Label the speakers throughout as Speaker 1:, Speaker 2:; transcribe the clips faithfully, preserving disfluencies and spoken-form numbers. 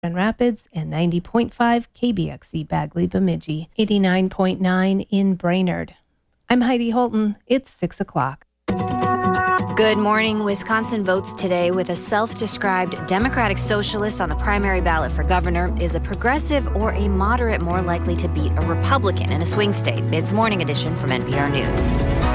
Speaker 1: Grand Rapids, and ninety point five K B X E Bagley Bemidji, eighty-nine point nine in Brainerd. I'm Heidi Holton. It's six o'clock.
Speaker 2: Good morning. Wisconsin votes today with a self-described Democratic socialist on the primary ballot for governor. Is a progressive or a moderate more likely to beat a Republican in a swing state? It's Morning Edition from N P R News.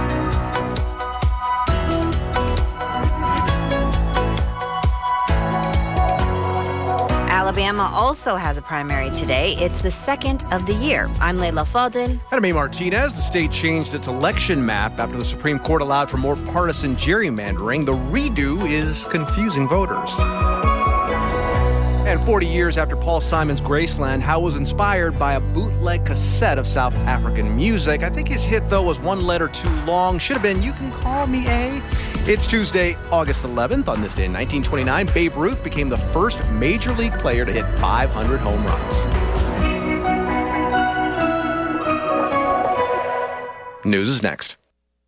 Speaker 2: Alabama also has a primary today. It's the second of the year. I'm Layla Fadel.
Speaker 3: And I'm A. Martinez. The state changed its election map after the Supreme Court allowed for more partisan gerrymandering. The redo is confusing voters. And forty years after Paul Simon's Graceland, Howe was inspired by a bootleg cassette of South African music. I think his hit, though, was one letter too long. Should have been, "You Can Call Me A." It's Tuesday, August eleventh. On this day in nineteen twenty-nine, Babe Ruth became the first major league player to hit five hundred home runs. News is next.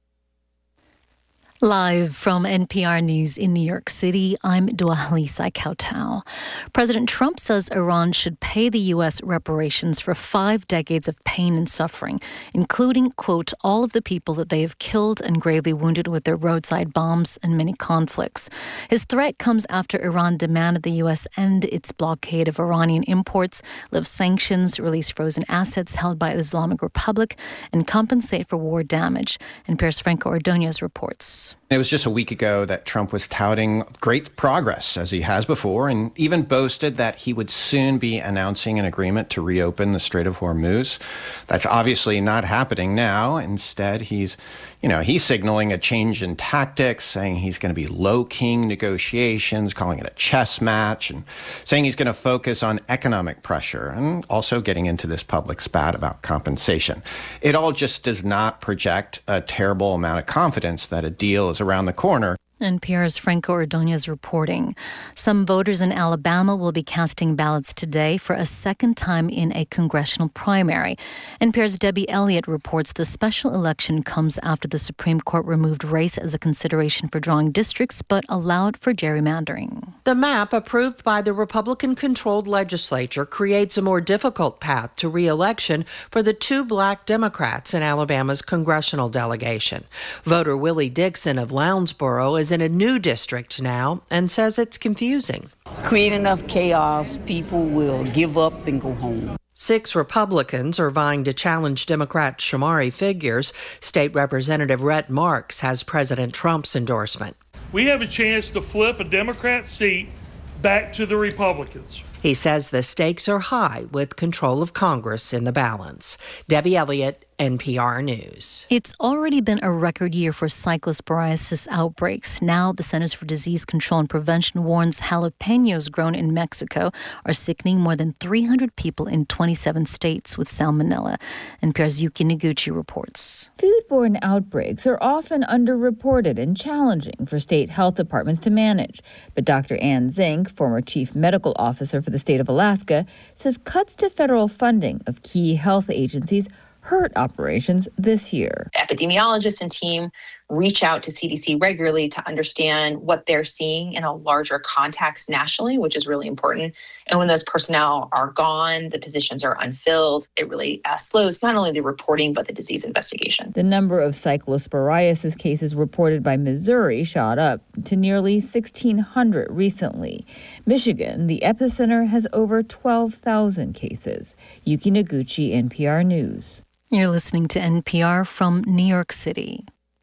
Speaker 4: Live from N P R News in New York City, I'm Dwalisa Kautau. President Trump says Iran should pay the U S reparations for five decades of pain and suffering, including, quote, all of the people that they have killed and gravely wounded with their roadside bombs and many conflicts. His threat comes after Iran demanded the U S end its blockade of Iranian imports, lift sanctions, release frozen assets held by the Islamic Republic, and compensate for war damage. N P R's Franco Ordonez reports.
Speaker 5: It was just a week ago that Trump was touting great progress, as he has before, and even boasted that he would soon be announcing an agreement to reopen the Strait of Hormuz. That's obviously not happening now. Instead, he's, you know, he's signaling a change in tactics, saying he's going to be low-keying negotiations, calling it a chess match, and saying he's going to focus on economic pressure, and also getting into this public spat about compensation. It all just does not project a terrible amount of confidence that a deal is around the corner.
Speaker 4: N P R's Franco Ordonez reporting. Some voters in Alabama will be casting ballots today for a second time in a congressional primary. N P R's Debbie Elliott reports the special election comes after the Supreme Court removed race as a consideration for drawing districts, but allowed for gerrymandering.
Speaker 6: The map approved by the Republican-controlled legislature creates a more difficult path to re-election for the two black Democrats in Alabama's congressional delegation. Voter Willie Dixon of Lounsboro is in a new district now and says it's confusing.
Speaker 7: Create enough chaos, people will give up and go home.
Speaker 6: Six Republicans are vying to challenge Democrat Shamari figures. State Representative Rhett Marks has President Trump's endorsement.
Speaker 8: We have a chance to flip a Democrat seat back to the Republicans.
Speaker 6: He says the stakes are high with control of Congress in the balance. Debbie Elliott, N P R News.
Speaker 4: It's already been a record year for cyclosporiasis outbreaks. Now, the Centers for Disease Control and Prevention warns jalapenos grown in Mexico are sickening more than three hundred people in twenty-seven states with salmonella. N P R's Yuki Noguchi reports.
Speaker 9: Foodborne outbreaks are often underreported and challenging for state health departments to manage. But Doctor Ann Zink, former chief medical officer for the state of Alaska, says cuts to federal funding of key health agencies hurt operations this year.
Speaker 10: Epidemiologists and team reach out to C D C regularly to understand what they're seeing in a larger context nationally, which is really important. And when those personnel are gone, the positions are unfilled, it really uh, slows not only the reporting, but the disease investigation.
Speaker 9: The number of cyclosporiasis cases reported by Missouri shot up to nearly sixteen hundred recently. Michigan, the epicenter, has over twelve thousand cases. Yuki Noguchi, N P R News.
Speaker 4: You're listening to N P R from New York City.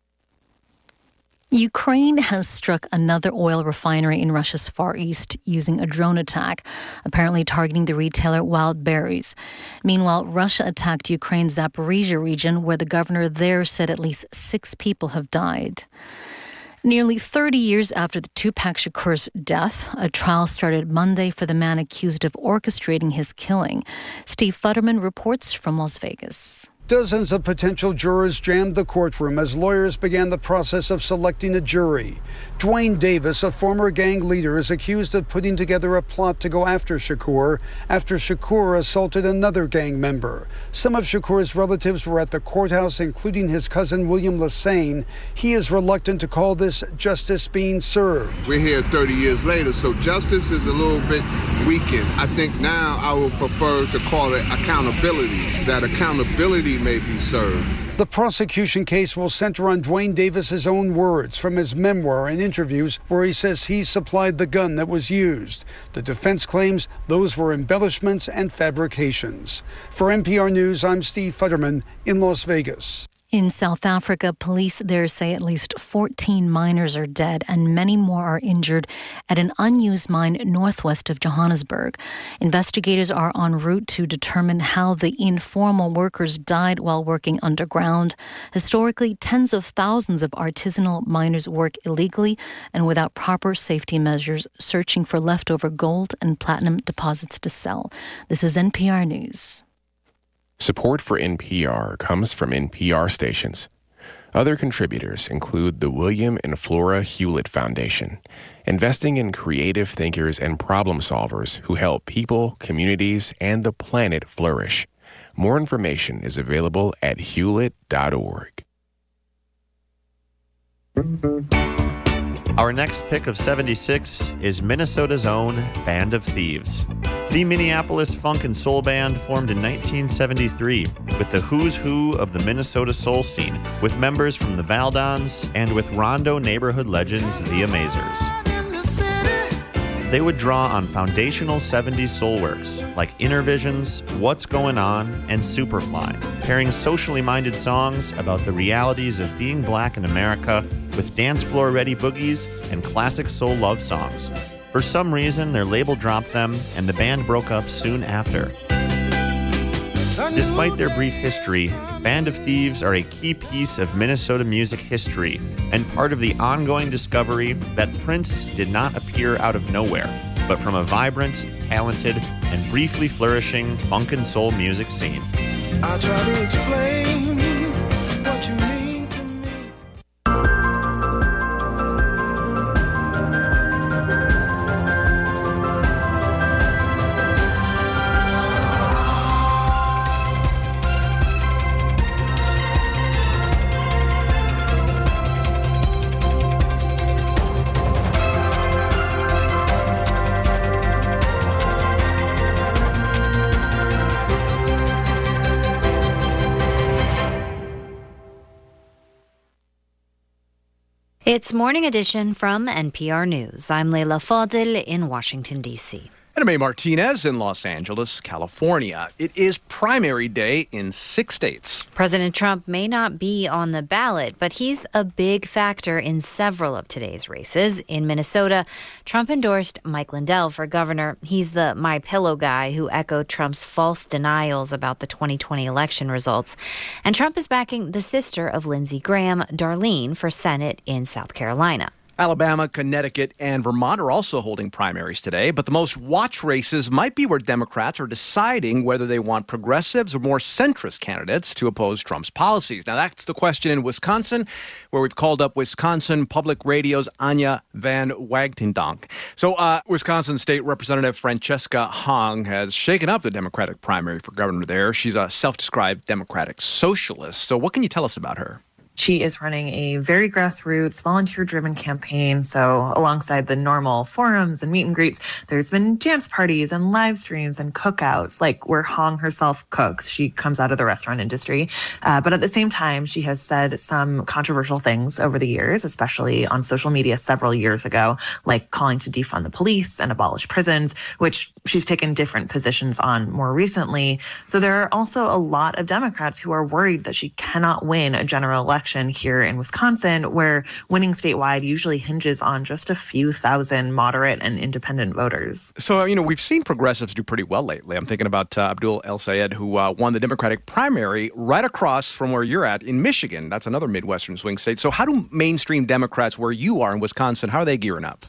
Speaker 4: Ukraine has struck another oil refinery in Russia's Far East using a drone attack, apparently targeting the retailer Wild Berries. Meanwhile, Russia attacked Ukraine's Zaporizhia region, where the governor there said at least six people have died. Nearly thirty years after the Tupac Shakur's death, a trial started Monday for the man accused of orchestrating his killing. Steve Futterman reports from Las Vegas.
Speaker 11: Dozens of potential jurors jammed the courtroom as lawyers began the process of selecting a jury. Dwayne Davis, a former gang leader, is accused of putting together a plot to go after Shakur after Shakur assaulted another gang member. Some of Shakur's relatives were at the courthouse, including his cousin William Lassane. He is reluctant to call this justice being served.
Speaker 12: We're here thirty years later, so justice is a little bit weakened. I think now I would prefer to call it accountability. That accountability may be served.
Speaker 11: The prosecution case will center on Dwayne Davis's own words from his memoir and interviews where he says he supplied the gun that was used. The defense claims those were embellishments and fabrications. For N P R News, I'm Steve Futterman in Las Vegas.
Speaker 4: In South Africa, police there say at least fourteen miners are dead and many more are injured at an unused mine northwest of Johannesburg. Investigators are en route to determine how the informal workers died while working underground. Historically, tens of thousands of artisanal miners work illegally and without proper safety measures, searching for leftover gold and platinum deposits to sell. This is N P R News.
Speaker 13: Support for N P R comes from N P R stations. Other contributors include the William and Flora Hewlett Foundation, investing in creative thinkers and problem solvers who help people, communities, and the planet flourish. More information is available at hewlett dot org.
Speaker 14: Our next pick of seventy-six is Minnesota's own Band of Thieves. The Minneapolis funk and soul band formed in nineteen seventy-three with the who's who of the Minnesota soul scene, with members from the Valdons and with Rondo neighborhood legends the Amazers. They would draw on foundational seventies soul works like Inner Visions, What's Going On, and Superfly, pairing socially minded songs about the realities of being black in America with dance floor ready boogies and classic soul love songs. For some reason, their label dropped them, and the band broke up soon after. Despite their brief history, Band of Thieves are a key piece of Minnesota music history and part of the ongoing discovery that Prince did not appear out of nowhere, but from a vibrant, talented, and briefly flourishing funk and soul music scene.
Speaker 15: I try to explain what you mean.
Speaker 2: It's Morning Edition from N P R News. I'm Leila Fadil in Washington, D C
Speaker 3: And May Martinez in Los Angeles, California. It is primary day in six states.
Speaker 2: President Trump may not be on the ballot, but he's a big factor in several of today's races. In Minnesota, Trump endorsed Mike Lindell for governor. He's the My Pillow guy who echoed Trump's false denials about the twenty twenty election results. And Trump is backing the sister of Lindsey Graham, Darlene, for Senate in South Carolina.
Speaker 3: Alabama, Connecticut, and Vermont are also holding primaries today, but the most watched races might be where Democrats are deciding whether they want progressives or more centrist candidates to oppose Trump's policies. Now, that's the question in Wisconsin, where we've called up Wisconsin Public Radio's Anya Van Wagtendonk. So, uh, Wisconsin State Representative Francesca Hong has shaken up the Democratic primary for governor there. She's a self-described Democratic socialist. So what can you tell us about her?
Speaker 16: She is running a very grassroots, volunteer-driven campaign. So alongside the normal forums and meet and greets, there's been dance parties and live streams and cookouts, like where Hong herself cooks. She comes out of the restaurant industry. Uh, but at the same time, she has said some controversial things over the years, especially on social media several years ago, like calling to defund the police and abolish prisons, which she's taken different positions on more recently. So there are also a lot of Democrats who are worried that she cannot win a general election here in Wisconsin, where winning statewide usually hinges on just a few thousand moderate and independent voters.
Speaker 3: So, you know, we've seen progressives do pretty well lately. I'm thinking about uh, Abdul El Sayed, who uh, won the Democratic primary right across from where you're at in Michigan. That's another Midwestern swing state. So how do mainstream Democrats where you are in Wisconsin, how are they gearing up?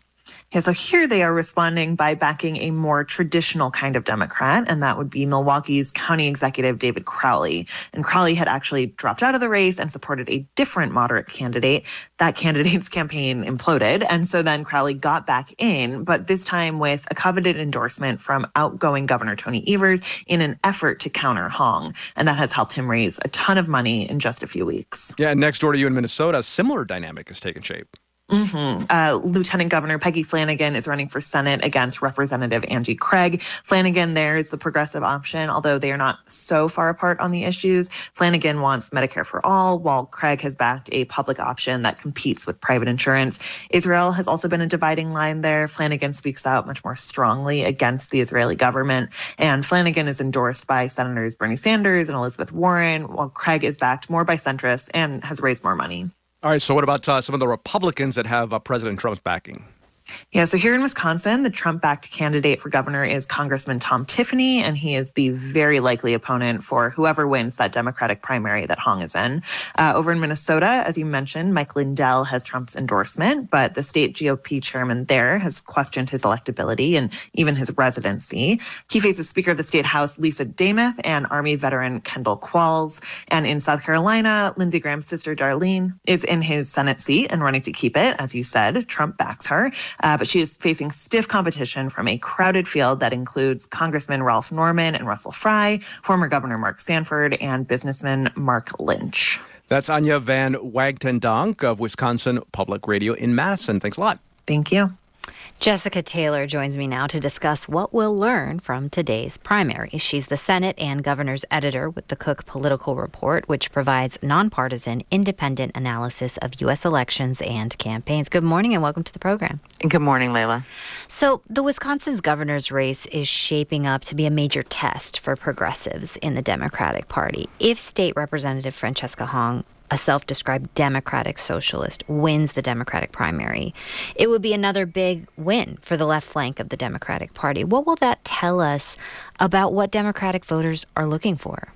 Speaker 16: Yeah, so here they are responding by backing a more traditional kind of Democrat, and that would be Milwaukee's County Executive David Crowley. And Crowley had actually dropped out of the race and supported a different moderate candidate. That candidate's campaign imploded, and so then Crowley got back in, but this time with a coveted endorsement from outgoing Governor Tony Evers in an effort to counter Hong. And that has helped him raise a ton of money in just a few weeks.
Speaker 3: Yeah, and next door to you in Minnesota, a similar dynamic has taken shape.
Speaker 16: Mm-hmm. Uh, Lieutenant Governor Peggy Flanagan is running for Senate against Representative Angie Craig. Flanagan there is the progressive option, although they are not so far apart on the issues. Flanagan wants Medicare for all, while Craig has backed a public option that competes with private insurance. Israel has also been a dividing line there. Flanagan speaks out much more strongly against the Israeli government, and Flanagan is endorsed by Senators Bernie Sanders and Elizabeth Warren, while Craig is backed more by centrists and has raised more money.
Speaker 3: All right, so what about uh, some of the Republicans that have uh, President Trump's backing?
Speaker 16: Yeah, so here in Wisconsin, the Trump-backed candidate for governor is Congressman Tom Tiffany, and he is the very likely opponent for whoever wins that Democratic primary that Hong is in. Uh, over in Minnesota, as you mentioned, Mike Lindell has Trump's endorsement, but the state G O P chairman there has questioned his electability and even his residency. He faces Speaker of the State House Lisa Damath and Army veteran Kendall Qualls. And in South Carolina, Lindsey Graham's sister Darlene is in his Senate seat and running to keep it. As you said, Trump backs her. Uh, but she is facing stiff competition from a crowded field that includes Congressman Ralph Norman and Russell Fry, former Governor Mark Sanford, and businessman Mark Lynch.
Speaker 3: That's Anya Van Wagtendonk of Wisconsin Public Radio in Madison. Thanks a lot.
Speaker 16: Thank you.
Speaker 2: Jessica Taylor joins me now to discuss what we'll learn from today's primaries. She's the Senate and Governor's editor with the Cook Political Report, which provides nonpartisan, independent analysis of U S elections and campaigns. Good morning and welcome to the program.
Speaker 17: Good morning, Layla.
Speaker 2: So the Wisconsin's governor's race is shaping up to be a major test for progressives in the Democratic Party. If State Representative Francesca Hong, a self-described Democratic socialist, wins the Democratic primary, it would be another big win for the left flank of the Democratic Party. What will that tell us about what Democratic voters are looking for?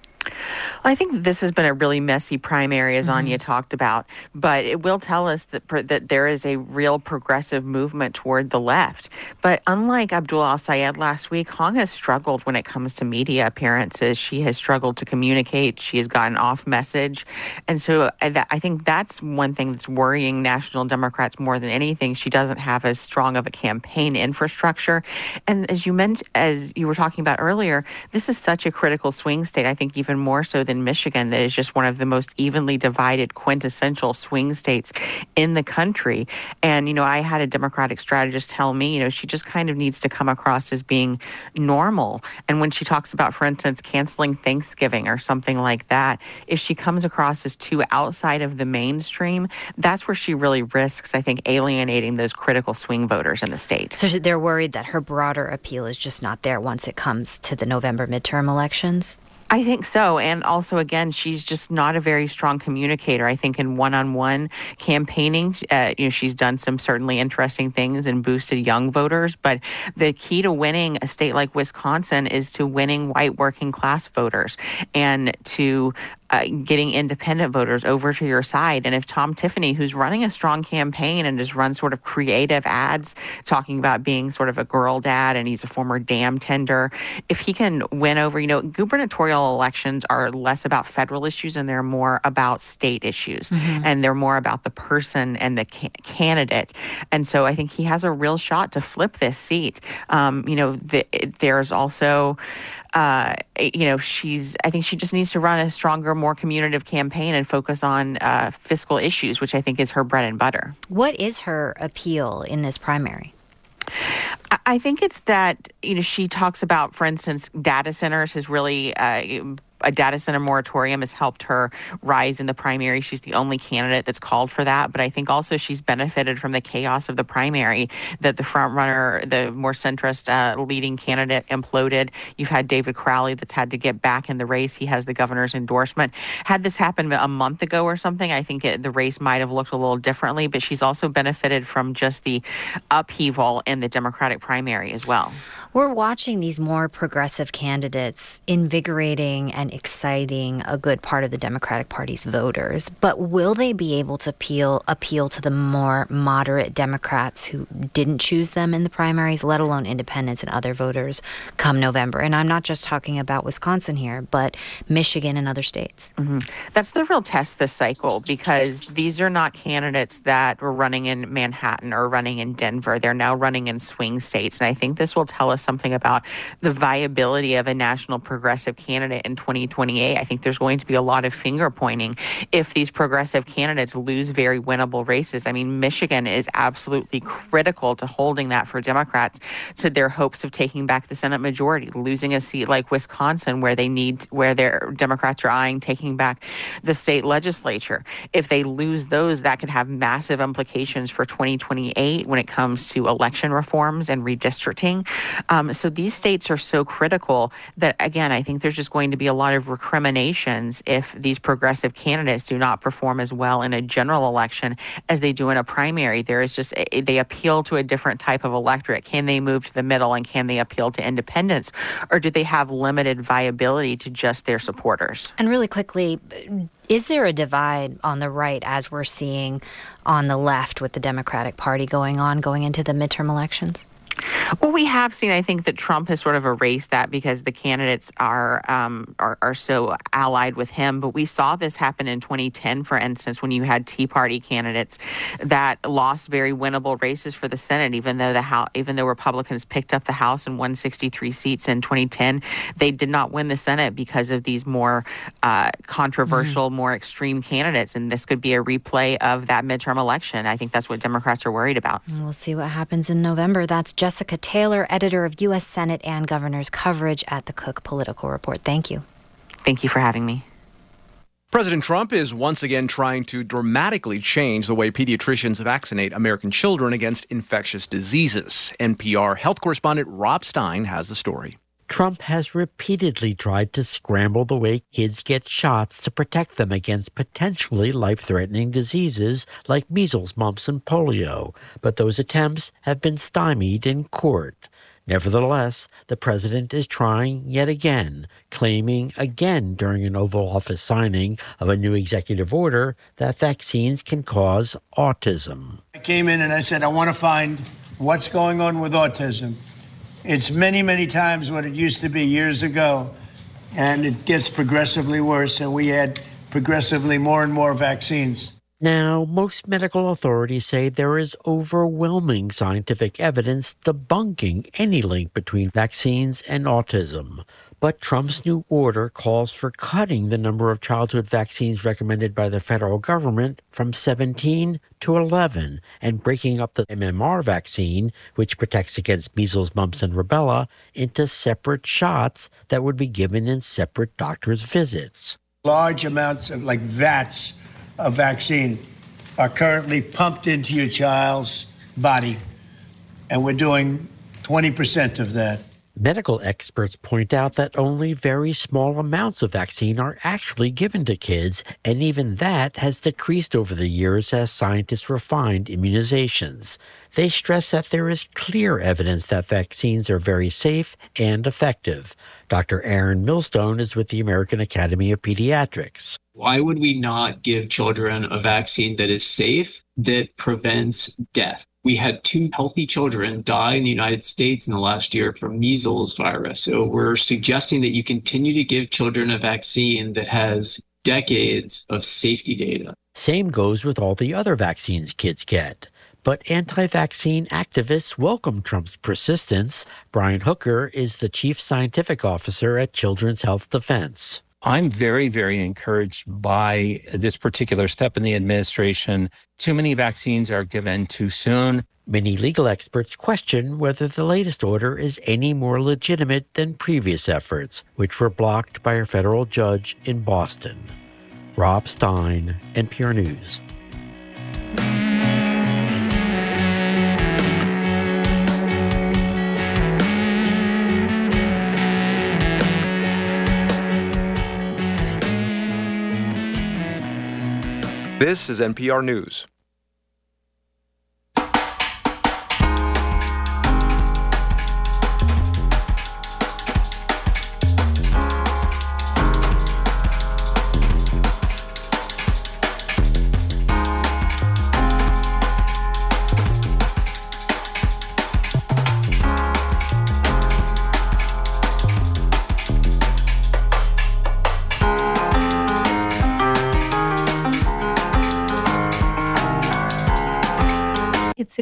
Speaker 17: I think this has been a really messy primary, as mm-hmm. Anya talked about, but it will tell us that that there is a real progressive movement toward the left. But unlike Abdul Al-Sayed last week, Hong has struggled when it comes to media appearances. She has struggled to communicate. She has gotten off message. And so I think that's one thing that's worrying National Democrats more than anything. She doesn't have as strong of a campaign infrastructure. And as you mentioned, as you were talking about earlier, this is such a critical swing state, I think even more so than Michigan, that is just one of the most evenly divided quintessential swing states in the country. And, you know, I had a Democratic strategist tell me, you know, she just kind of needs to come across as being normal. And when she talks about, for instance, canceling Thanksgiving or something like that, if she comes across as too outside of the mainstream, that's where she really risks, I think, alienating those critical swing voters in the state.
Speaker 2: So they're worried that her broader appeal is just not there once it comes to the November midterm elections?
Speaker 17: I think so. And also, again, she's just not a very strong communicator. I think in one-on-one campaigning, uh, you know, she's done some certainly interesting things and boosted young voters. But the key to winning a state like Wisconsin is to winning white working class voters and to Uh, getting independent voters over to your side. And if Tom Tiffany, who's running a strong campaign and has run sort of creative ads talking about being sort of a girl dad and he's a former dam tender, if he can win over, you know, gubernatorial elections are less about federal issues and they're more about state issues. Mm-hmm. And they're more about the person and the ca- candidate. And so I think he has a real shot to flip this seat. Um, you know, the, there's also... Uh, you know, she's, I think she just needs to run a stronger, more communicative campaign and focus on uh, fiscal issues, which I think is her bread and butter.
Speaker 2: What is her appeal in this primary?
Speaker 17: I think it's that, you know, she talks about, for instance, data centers has really... Uh, a data center moratorium has helped her rise in the primary. She's the only candidate that's called for that. But I think also she's benefited from the chaos of the primary, that the front runner, the more centrist uh, leading candidate imploded. You've had David Crowley that's had to get back in the race. He has the governor's endorsement. Had this happened a month ago or something, I think it, the race might have looked a little differently. But she's also benefited from just the upheaval in the Democratic primary as well.
Speaker 2: We're watching these more progressive candidates invigorating and been exciting a good part of the Democratic Party's voters. But will they be able to appeal, appeal to the more moderate Democrats who didn't choose them in the primaries, let alone independents and other voters come November? And I'm not just talking about Wisconsin here, but Michigan and other states.
Speaker 17: Mm-hmm. That's the real test this cycle, because these are not candidates that were running in Manhattan or running in Denver. They're now running in swing states. And I think this will tell us something about the viability of a national progressive candidate in twenty twenty-eight. I think there's going to be a lot of finger pointing if these progressive candidates lose very winnable races. I mean, Michigan is absolutely critical to holding that for Democrats to their hopes of taking back the Senate majority. Losing a seat like Wisconsin, where they need, where their Democrats are eyeing taking back the state legislature. If they lose those, that could have massive implications for twenty twenty-eight when it comes to election reforms and redistricting. Um, so these states are so critical that, again, I think there's just going to be a lot of recriminations if these progressive candidates do not perform as well in a general election as they do in a primary. There is just, a, they appeal to a different type of electorate. Can they move to the middle, and can they appeal to independents? Or do they have limited viability to just their supporters?
Speaker 2: And really quickly, is there a divide on the right as we're seeing on the left with the Democratic Party going on, going into the midterm elections?
Speaker 17: Well, we have seen, I think, that Trump has sort of erased that because the candidates are, um, are are so allied with him. But we saw this happen in twenty ten, for instance, when you had Tea Party candidates that lost very winnable races for the Senate, even though the House, even though Republicans picked up the House and won sixty-three seats in twenty ten, they did not win the Senate because of these more uh, controversial, mm-hmm. more extreme candidates. And this could be a replay of that midterm election. I think that's what Democrats are worried about.
Speaker 2: And we'll see what happens in November. That's Jessica Taylor, editor of U S Senate and Governor's Coverage at the Cook Political Report. Thank you.
Speaker 17: Thank you for having me.
Speaker 3: President Trump is once again trying to dramatically change the way pediatricians vaccinate American children against infectious diseases. N P R health correspondent Rob Stein has the story.
Speaker 18: Trump has repeatedly tried to scramble the way kids get shots to protect them against potentially life-threatening diseases like measles, mumps, and polio. But those attempts have been stymied in court. Nevertheless, the president is trying yet again, claiming again during an Oval Office signing of a new executive order that vaccines can cause autism.
Speaker 19: I came in and I said, I want to find what's going on with autism. It's many, many times what it used to be years ago, and it gets progressively worse, and we add progressively more and more vaccines.
Speaker 18: Now, most medical authorities say there is overwhelming scientific evidence debunking any link between vaccines and autism. But Trump's new order calls for cutting the number of childhood vaccines recommended by the federal government from seventeen to eleven and breaking up the M M R vaccine, which protects against measles, mumps, and rubella, into separate shots that would be given in separate doctor's visits.
Speaker 19: Large amounts of, like vats of vaccine are currently pumped into your child's body, and we're doing twenty percent of that.
Speaker 18: Medical experts point out that only very small amounts of vaccine are actually given to kids, and even that has decreased over the years as scientists refined immunizations. They stress that there is clear evidence that vaccines are very safe and effective. Doctor Aaron Millstone is with the American Academy of Pediatrics.
Speaker 20: Why would we not give children a vaccine that is safe, that prevents death? We had two healthy children die in the United States in the last year from measles virus. So we're suggesting that you continue to give children a vaccine that has decades of safety data.
Speaker 18: Same goes with all the other vaccines kids get. But anti-vaccine activists welcome Trump's persistence. Brian Hooker is the chief scientific officer at Children's Health Defense.
Speaker 21: I'm very, very encouraged by this particular step in the administration. Too many vaccines are given too soon.
Speaker 18: Many legal experts question whether the latest order is any more legitimate than previous efforts, which were blocked by a federal judge in Boston. Rob Stein, N P R News.
Speaker 3: This is N P R News.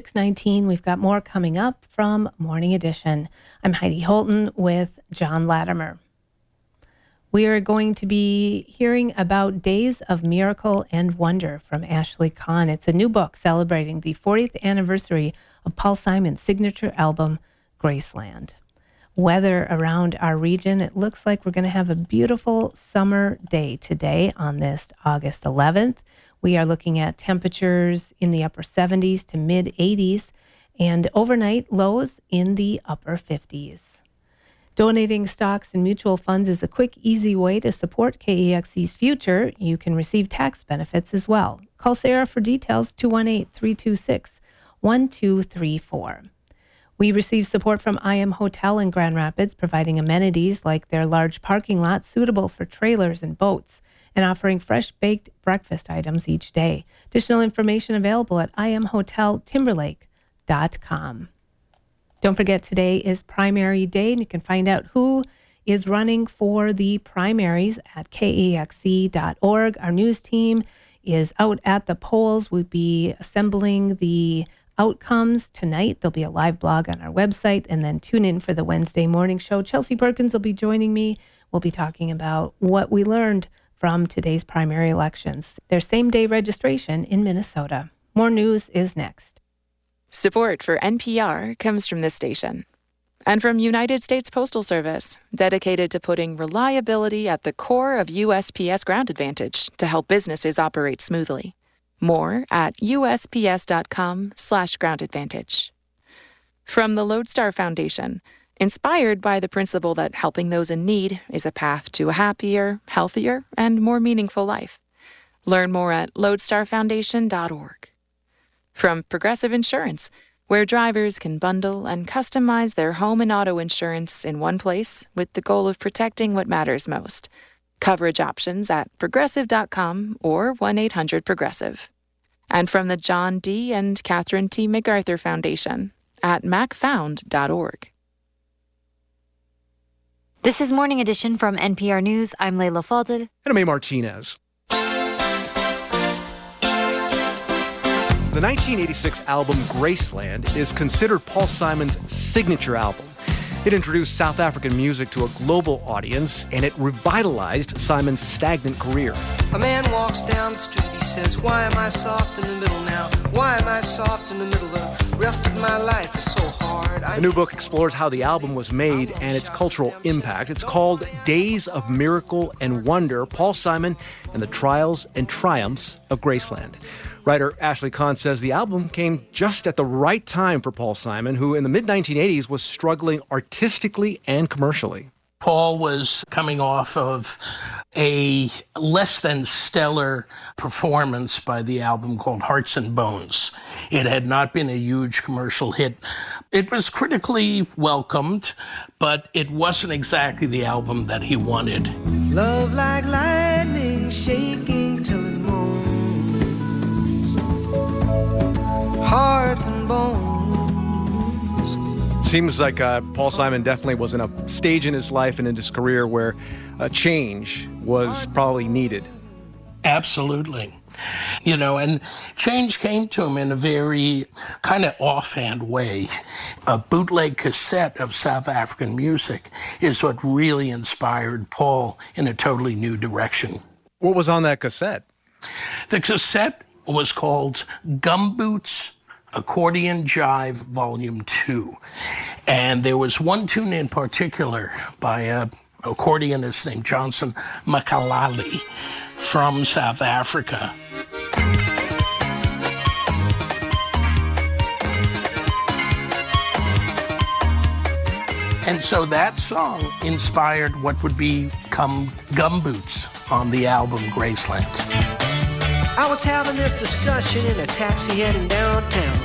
Speaker 1: six nineteen. We've got more coming up from Morning Edition. I'm Heidi Holton with John Latimer. We are going to be hearing about Days of Miracle and Wonder from Ashley Kahn. It's a new book celebrating the fortieth anniversary of Paul Simon's signature album, Graceland. Weather around our region, it looks like we're going to have a beautiful summer day today on this August eleventh. We are looking at temperatures in the upper seventies to mid eighties and overnight lows in the upper fifties. Donating stocks and mutual funds is a quick, easy way to support K E X C's future. You can receive tax benefits as well. Call Sarah for details, two one eight, three two six, one two three four. We receive support from I M Hotel in Grand Rapids, providing amenities like their large parking lot suitable for trailers and boats, and offering fresh baked breakfast items each day. Additional information available at I M hotel timberlake dot com. Don't forget, today is primary day, and you can find out who is running for the primaries at K E X C dot org. Our news team is out at the polls. We'll be assembling the outcomes tonight. There'll be a live blog on our website, and then tune in for the Wednesday morning show. Chelsea Perkins will be joining me. We'll be talking about what we learned from today's primary elections. There's same-day registration in Minnesota. More news is next.
Speaker 22: Support for N P R comes from this station and from United States Postal Service, dedicated to putting reliability at the core of U S P S Ground Advantage to help businesses operate smoothly. More at U S P S dot com slash ground advantage. From the Lodestar Foundation, inspired by the principle that helping those in need is a path to a happier, healthier, and more meaningful life. Learn more at lodestar foundation dot org. From Progressive Insurance, where drivers can bundle and customize their home and auto insurance in one place with the goal of protecting what matters most. Coverage options at progressive dot com or one eight hundred progressive. And from the John D. and Catherine T. MacArthur Foundation at mac found dot org.
Speaker 2: This is Morning Edition from N P R News. I'm Layla Falded.
Speaker 3: And I'm A. Martinez. The nineteen eighty-six album Graceland is considered Paul Simon's signature album. It introduced South African music to a global audience, and it revitalized Simon's stagnant career.
Speaker 15: A man walks down the street, he says, why am I soft in the middle now? Why am I soft in the middle? The rest of my life is so hard. I
Speaker 3: the new book explores how the album was made and its cultural impact. It's called Days of Miracle and Wonder, Paul Simon and the Trials and Triumphs of Graceland. Writer Ashley Kahn says the album came just at the right time for Paul Simon, who in the mid nineteen eighties was struggling artistically and commercially.
Speaker 23: Paul was coming off of a less than stellar performance by the album called Hearts and Bones. It had not been a huge commercial hit. It was critically welcomed, but it wasn't exactly the album that he wanted.
Speaker 15: Love like lightning shaking till it moans. Hearts and bones.
Speaker 3: Seems like uh, Paul Simon definitely was in a stage in his life and in his career where a change was probably needed.
Speaker 23: Absolutely. You know, and change came to him in a very kind of offhand way. A bootleg cassette of South African music is what really inspired Paul in a totally new direction.
Speaker 3: What was on that cassette?
Speaker 23: The cassette was called Gumboots Accordion Jive Volume two. And there was one tune in particular by an accordionist named Johnson Makalali from South Africa. And so that song inspired what would become Gumboots on the album Graceland.
Speaker 15: I was having this discussion in a taxi heading downtown,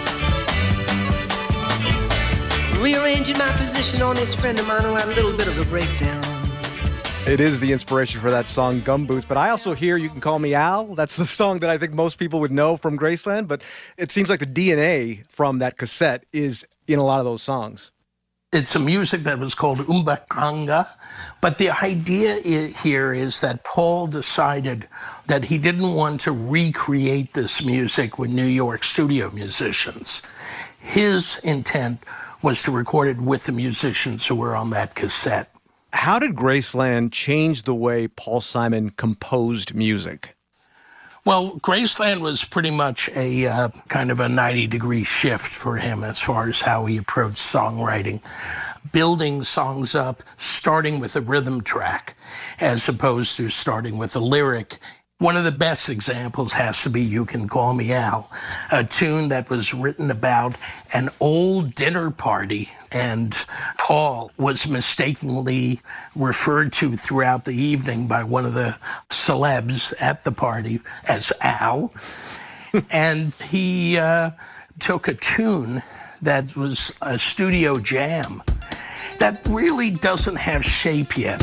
Speaker 15: rearranging my position on this friend of mine who had a little bit of a breakdown.
Speaker 3: It is the inspiration for that song, Gumboots. But I also hear You Can Call Me Al. That's the song that I think most people would know from Graceland. But it seems like the D N A from that cassette is in a lot of those songs.
Speaker 23: It's a music that was called Umbacanga. But the idea i- here is that Paul decided that he didn't want to recreate this music with New York studio musicians. His intent was to record it with the musicians who were on that cassette.
Speaker 3: How did Graceland change the way Paul Simon composed music?
Speaker 23: Well, Graceland was pretty much a uh, kind of a ninety-degree shift for him as far as how he approached songwriting. Building songs up, starting with a rhythm track, as opposed to starting with a lyric. One of the best examples has to be You Can Call Me Al, a tune that was written about an old dinner party, and Paul was mistakenly referred to throughout the evening by one of the celebs at the party as Al. And he uh, took a tune that was a studio jam that really doesn't have shape yet.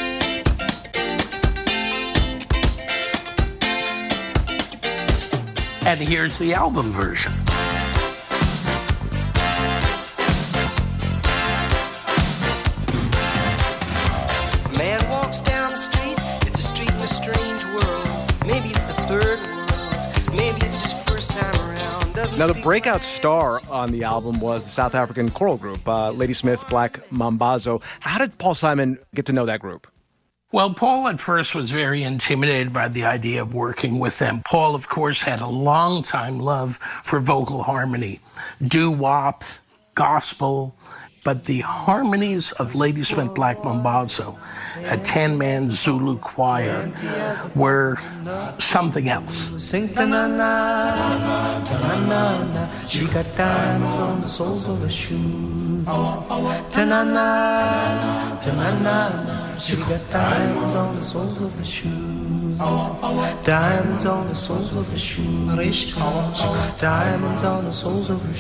Speaker 23: And here's the album version.
Speaker 15: A man walks down the street, it's a street in a strange world. Maybe it's the third world, maybe it's just first time around. Doesn't
Speaker 3: Now, the
Speaker 15: speak
Speaker 3: breakout star on the album was the South African choral group, uh, Ladysmith Black Mambazo. How did Paul Simon get to know that group?
Speaker 23: Well, Paul at first was very intimidated by the idea of working with them. Paul, of course, had a long-time love for vocal harmony, doo-wop, gospel, but the harmonies of Ladysmith Black Mambazo, a ten-man Zulu choir, were something else.
Speaker 15: Sing ta-na-na, ta-na-na-na. She got diamonds on the soles of her shoes. Ta-na-na, ta-na-na-na. She got diamonds on the soles of her shoes. Diamonds on the soles of her shoes. She got diamonds on the soles of her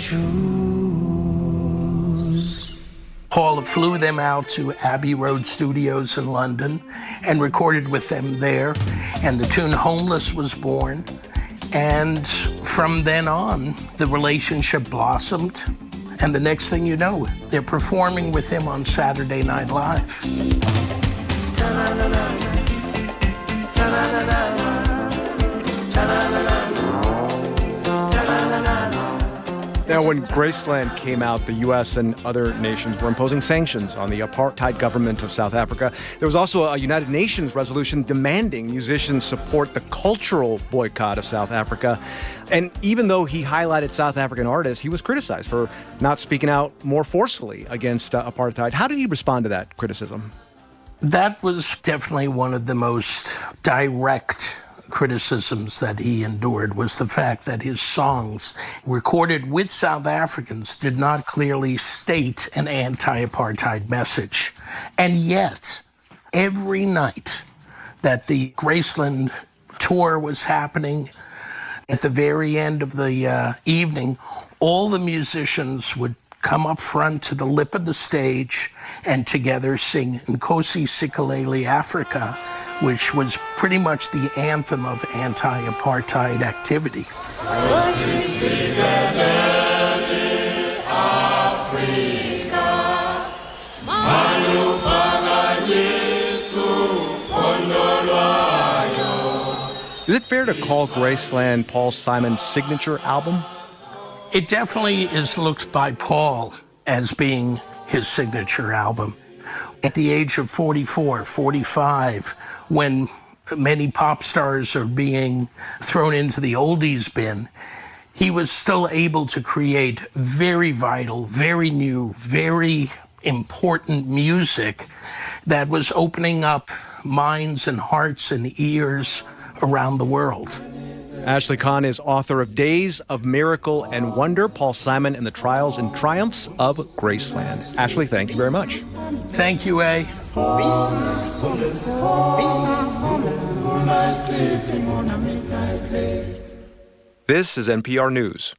Speaker 15: shoes.
Speaker 23: Paul flew them out to Abbey Road Studios in London and recorded with them there. And the tune Homeless was born. And from then on, the relationship blossomed. And the next thing you know, they're performing with him on Saturday Night Live.
Speaker 3: Now, when Graceland came out, the U S and other nations were imposing sanctions on the apartheid government of South Africa. There was also a United Nations resolution demanding musicians support the cultural boycott of South Africa. And even though he highlighted South African artists, he was criticized for not speaking out more forcefully against uh, apartheid. How did he respond to that criticism?
Speaker 23: That was definitely one of the most direct criticisms that he endured, was the fact that his songs recorded with South Africans did not clearly state an anti-apartheid message. And yet, every night that the Graceland tour was happening, at the very end of the uh, evening, all the musicians would come up front to the lip of the stage and together sing Nkosi Sikelel' Africa, which was pretty much the anthem of anti-apartheid activity.
Speaker 3: Is it fair to call Graceland Paul Simon's signature album?
Speaker 23: It definitely is looked by Paul as being his signature album. At the age of forty-four, forty-five, when many pop stars are being thrown into the oldies bin, he was still able to create very vital, very new, very important music that was opening up minds and hearts and ears around the world.
Speaker 3: Ashley Kahn is author of Days of Miracle and Wonder, Paul Simon and the Trials and Triumphs of Graceland. Ashley, thank you very much.
Speaker 23: Thank you, A.
Speaker 3: This is N P R News.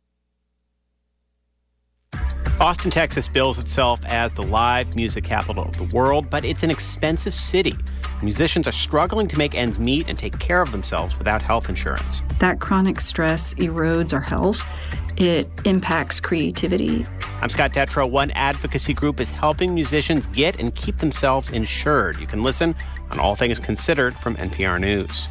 Speaker 5: Austin, Texas bills itself as the live music capital of the world, but it's an expensive city. Musicians are struggling to make ends meet and take care of themselves without health insurance.
Speaker 7: That chronic stress erodes our health. It impacts creativity.
Speaker 5: I'm Scott Detrow. One advocacy group is helping musicians get and keep themselves insured. You can listen on All Things Considered from N P R News.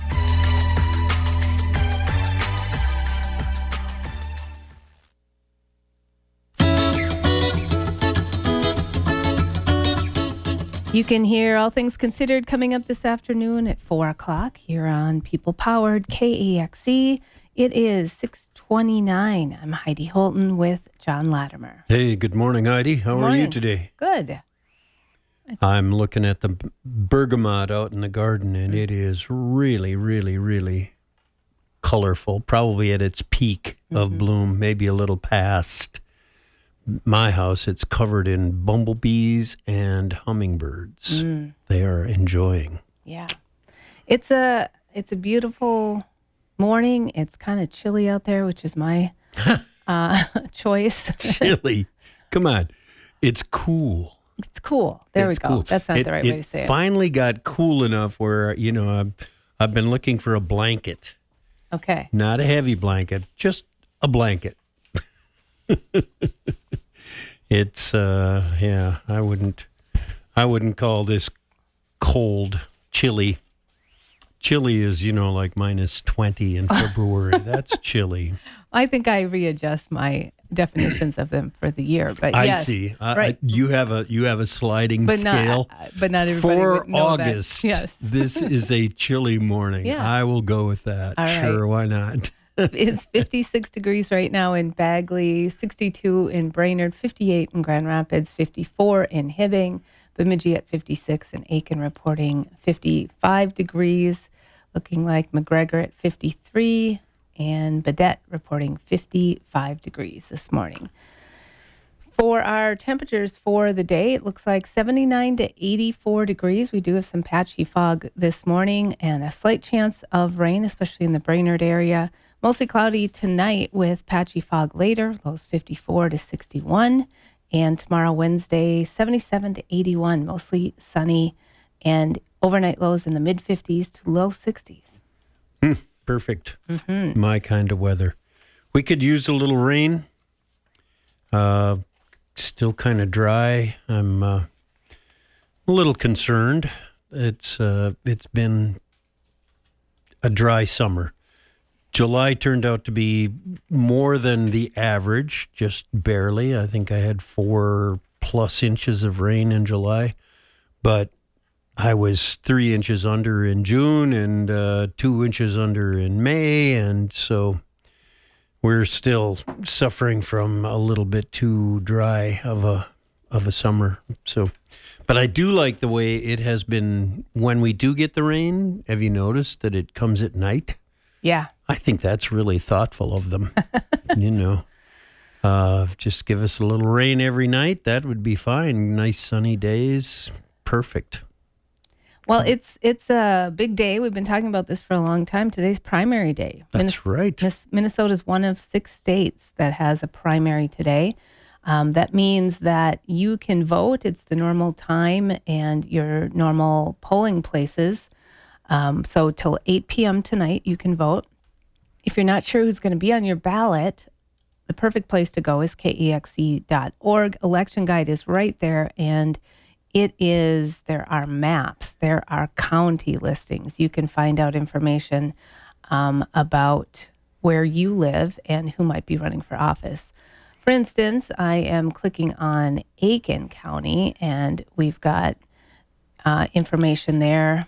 Speaker 1: You can hear All Things Considered coming up this afternoon at four o'clock here on People Powered K A X E. It is six twenty-nine. I'm Heidi Holton with John Latimer.
Speaker 8: Hey, good morning, Heidi. How
Speaker 1: Good
Speaker 8: are
Speaker 1: morning.
Speaker 8: you today?
Speaker 1: Good.
Speaker 8: I'm looking at the b- bergamot out in the garden, and it is really, really, really colorful, probably at its peak of
Speaker 1: Mm-hmm.
Speaker 8: bloom, maybe a little past my house. It's covered in bumblebees and hummingbirds.
Speaker 1: Mm.
Speaker 8: They are enjoying.
Speaker 1: Yeah. It's a it's a beautiful morning. It's kind of chilly out there, which is my uh, choice.
Speaker 8: Chilly. Come on. It's cool.
Speaker 1: It's cool. There
Speaker 8: It's
Speaker 1: we go.
Speaker 8: cool.
Speaker 1: That's not
Speaker 8: It-
Speaker 1: the right
Speaker 8: it
Speaker 1: way to say it.
Speaker 8: finally got cool enough where, you know, I've, I've been looking for a blanket.
Speaker 1: Okay.
Speaker 8: Not a heavy blanket, just a blanket. It's uh yeah, I wouldn't I wouldn't call this cold, chilly. Chilly is, you know, like minus twenty in February. That's chilly.
Speaker 1: I think I readjust my definitions of them for the year, but
Speaker 8: I
Speaker 1: yes,
Speaker 8: see. I-
Speaker 1: right.
Speaker 8: I, you have a you have a sliding
Speaker 1: But not-
Speaker 8: scale.
Speaker 1: but not everybody
Speaker 8: for
Speaker 1: would know that.
Speaker 8: August.
Speaker 1: Yes.
Speaker 8: This is a chilly morning.
Speaker 1: Yeah.
Speaker 8: I will go with that.
Speaker 1: All right.
Speaker 8: Sure, why not?
Speaker 1: It's fifty-six degrees right now in Bagley, sixty-two in Brainerd, fifty-eight in Grand Rapids, fifty-four in Hibbing, Bemidji at fifty-six, and Aiken reporting fifty-five degrees, looking like McGregor at fifty-three, and Baudette reporting fifty-five degrees this morning. For our temperatures for the day, it looks like seventy-nine to eighty-four degrees. We do have some patchy fog this morning and a slight chance of rain, especially in the Brainerd area. Mostly cloudy tonight with patchy fog later, lows fifty-four to sixty-one. And tomorrow, Wednesday, seventy-seven to eighty-one, mostly sunny, and overnight lows in the mid fifties to low sixties.
Speaker 8: Hmm, perfect.
Speaker 1: Mm-hmm.
Speaker 8: My kind of weather. We could use a little rain. Uh, still kind of dry. I'm uh, a little concerned. It's uh, it's been a dry summer. July turned out to be more than the average, just barely. I think I had four plus inches of rain in July, but I was three inches under in June and uh, two inches under in May, and so we're still suffering from a little bit too dry of a of a summer. So, but I do like the way it has been when we do get the rain. Have you noticed that it comes at night?
Speaker 1: Yeah.
Speaker 8: I think that's really thoughtful of them. You know, uh, just give us a little rain every night. That would be fine. Nice sunny days. Perfect.
Speaker 1: Well, it's it's a big day. We've been talking about this for a long time. Today's primary day.
Speaker 8: That's right.
Speaker 1: Minnesota is one of six states that has a primary today. Um, that means that you can vote. It's the normal time and your normal polling places. Um, so till eight p.m. tonight, you can vote. If you're not sure who's going to be on your ballot, the perfect place to go is K E X E dot org. Election guide is right there, and it is, there are maps, there are county listings. You can find out information um, about where you live and who might be running for office. For instance, I am clicking on Aiken County, and we've got uh, information there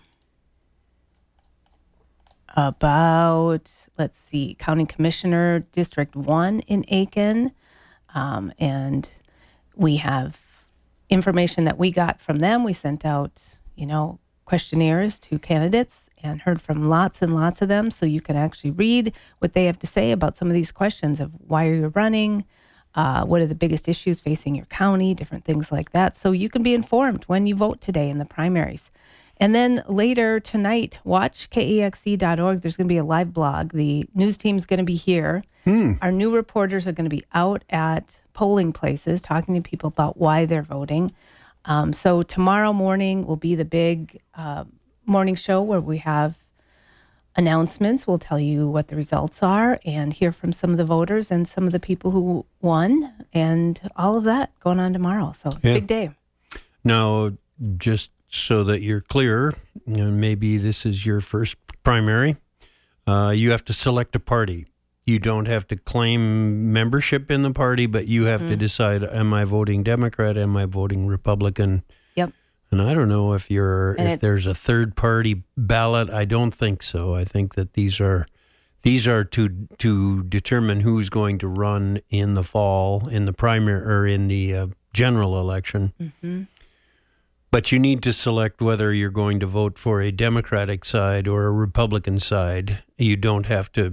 Speaker 1: about, let's see, County Commissioner District one in Aiken. Um, and we have information that we got from them. We sent out, you know, questionnaires to candidates and heard from lots and lots of them. So you can actually read what they have to say about some of these questions of why are you running? Uh, what are the biggest issues facing your county? Different things like that. So you can be informed when you vote today in the primaries. And then later tonight, watch K E X E dot org. There's going to be a live blog. The news team's going to be here.
Speaker 8: Hmm.
Speaker 1: Our new reporters are going to be out at polling places talking to people about why they're voting. Um, so tomorrow morning will be the big uh, morning show where we have announcements. We'll tell you what the results are and hear from some of the voters and some of the people who won and all of that going on tomorrow. So
Speaker 8: Yeah.
Speaker 1: big day.
Speaker 8: Now, just so that you're clear, you know, maybe this is your first primary, uh, you have to select a party. You don't have to claim membership in the party, but you have
Speaker 1: Mm.
Speaker 8: to decide, am I voting Democrat, am I voting Republican?
Speaker 1: Yep.
Speaker 8: And I don't know if you're
Speaker 1: And
Speaker 8: if
Speaker 1: it's-
Speaker 8: there's a third party ballot. I don't think so. I think that these are these are to to determine who's going to run in the fall in the primary or in the uh, general election.
Speaker 1: Mm-hmm.
Speaker 8: But you need to select whether you're going to vote for a Democratic side or a Republican side. You don't have to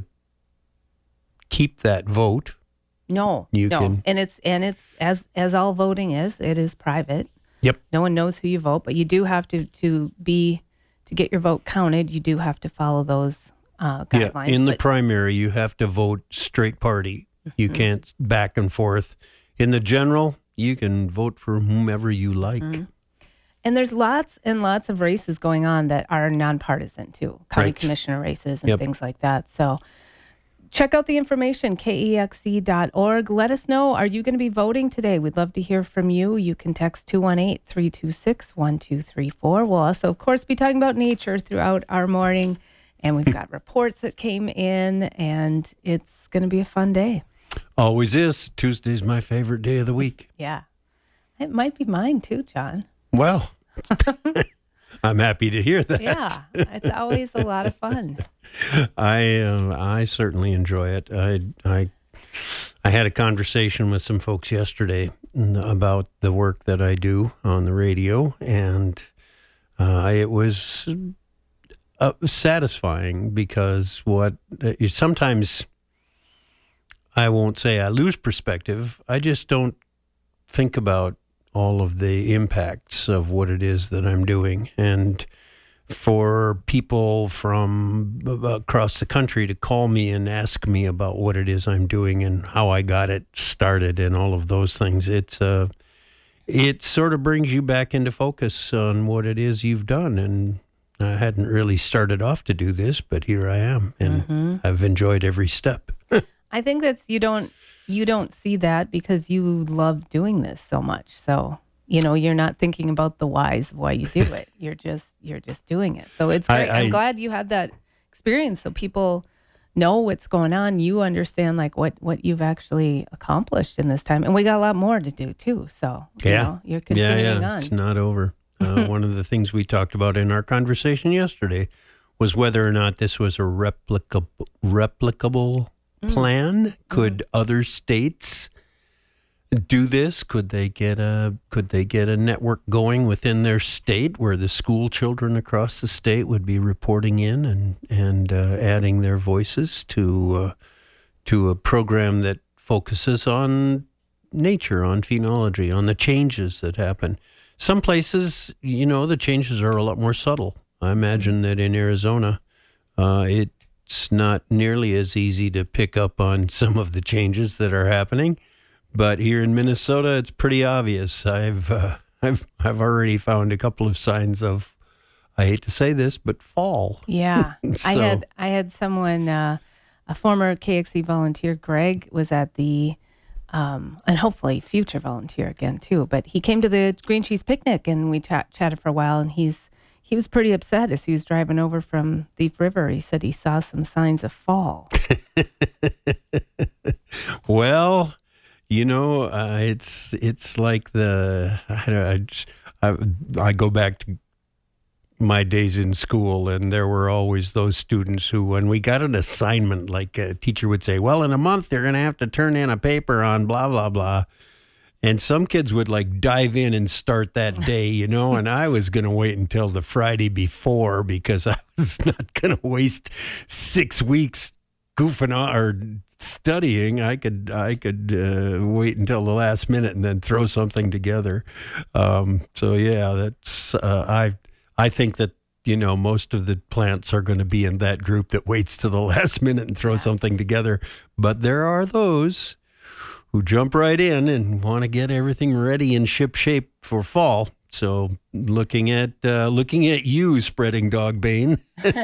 Speaker 8: keep that vote.
Speaker 1: No,
Speaker 8: You
Speaker 1: no.
Speaker 8: can-
Speaker 1: And it's and it's as as all voting is, it is private.
Speaker 8: Yep.
Speaker 1: No one knows who you vote, but you do have to to be to get your vote counted. You do have to follow those uh, guidelines.
Speaker 8: Yeah, in the
Speaker 1: but-
Speaker 8: primary, you have to vote straight party. You
Speaker 1: Mhm.
Speaker 8: can't back and forth. In the general, you can vote for whomever you like.
Speaker 1: Mhm. And there's lots and lots of races going on that are nonpartisan too, county
Speaker 8: Right.
Speaker 1: commissioner races and
Speaker 8: Yep.
Speaker 1: things like that. So check out the information, K E X C dot org. Let us know, are you going to be voting today? We'd love to hear from you. You can text two one eight, three two six, one two three four. We'll also, of course, be talking about nature throughout our morning. And we've got reports that came in, and it's going to be a fun day.
Speaker 8: Always is. Tuesday's my favorite day of the week.
Speaker 1: Yeah. It might be mine too, John.
Speaker 8: Well, I'm happy to hear that.
Speaker 1: Yeah. It's always a lot of fun.
Speaker 8: I uh, I certainly enjoy it. I I I had a conversation with some folks yesterday about the work that I do on the radio, and uh, it was uh, satisfying because what uh, sometimes I won't say I lose perspective. I just don't think about all of the impacts of what it is that I'm doing, and for people from across the country to call me and ask me about what it is I'm doing and how I got it started and all of those things. It's uh, it sort of brings you back into focus on what it is you've done. And I hadn't really started off to do this, but here I am, and
Speaker 1: Mhm.
Speaker 8: I've enjoyed every step.
Speaker 1: I think that's you don't you don't see that because you love doing this so much. So, you know, you're not thinking about the whys of why you do it. You're just you're just doing it. So it's
Speaker 8: I-
Speaker 1: great. I, am
Speaker 8: I-
Speaker 1: glad you had that experience so people know what's going on. You understand like what what you've actually accomplished in this time. And we got a lot more to do too. So, you
Speaker 8: Yeah.
Speaker 1: know, you're continuing
Speaker 8: yeah, yeah.
Speaker 1: on.
Speaker 8: It's not over. Uh, one of the things we talked about in our conversation yesterday was whether or not this was a replicable, replicable
Speaker 1: Mm.
Speaker 8: plan. Could other states do this? Could they get a Could they get a network going within their state where the school children across the state would be reporting in and and uh, adding their voices to uh, to a program that focuses on nature, on phenology, on the changes that happen. Some places, you know, the changes are a lot more subtle. I imagine that in Arizona, uh, it's not nearly as easy to pick up on some of the changes that are happening. But here in Minnesota, it's pretty obvious. I've uh, I've I've already found a couple of signs of, I hate to say this, but fall.
Speaker 1: Yeah. I
Speaker 8: So-
Speaker 1: had I had someone uh, a former K X C volunteer, Greg, was at the um, and hopefully future volunteer again too. But he came to the green cheese picnic and we chat, chatted for a while. And he's he was pretty upset as he was driving over from Thief River. He said he saw some signs of fall.
Speaker 8: Well, you know, uh, it's it's like the I, don't, I, just- I I go back to my days in school, and there were always those students who, when we got an assignment, like a teacher would say, "Well, in a month you're going to have to turn in a paper on blah blah blah," and some kids would like dive in and start that day, you know, and I was going to wait until the Friday before because I was not going to waste six weeks goofing on or studying. I could I could uh, wait until the last minute and then throw something together. Um, so yeah, that's uh, I I think that, you know, most of the plants are going to be in that group that waits to the last minute and throw something together. But there are those who jump right in and want to get everything ready and ship shape for fall. So looking at uh, looking at you spreading dog bane.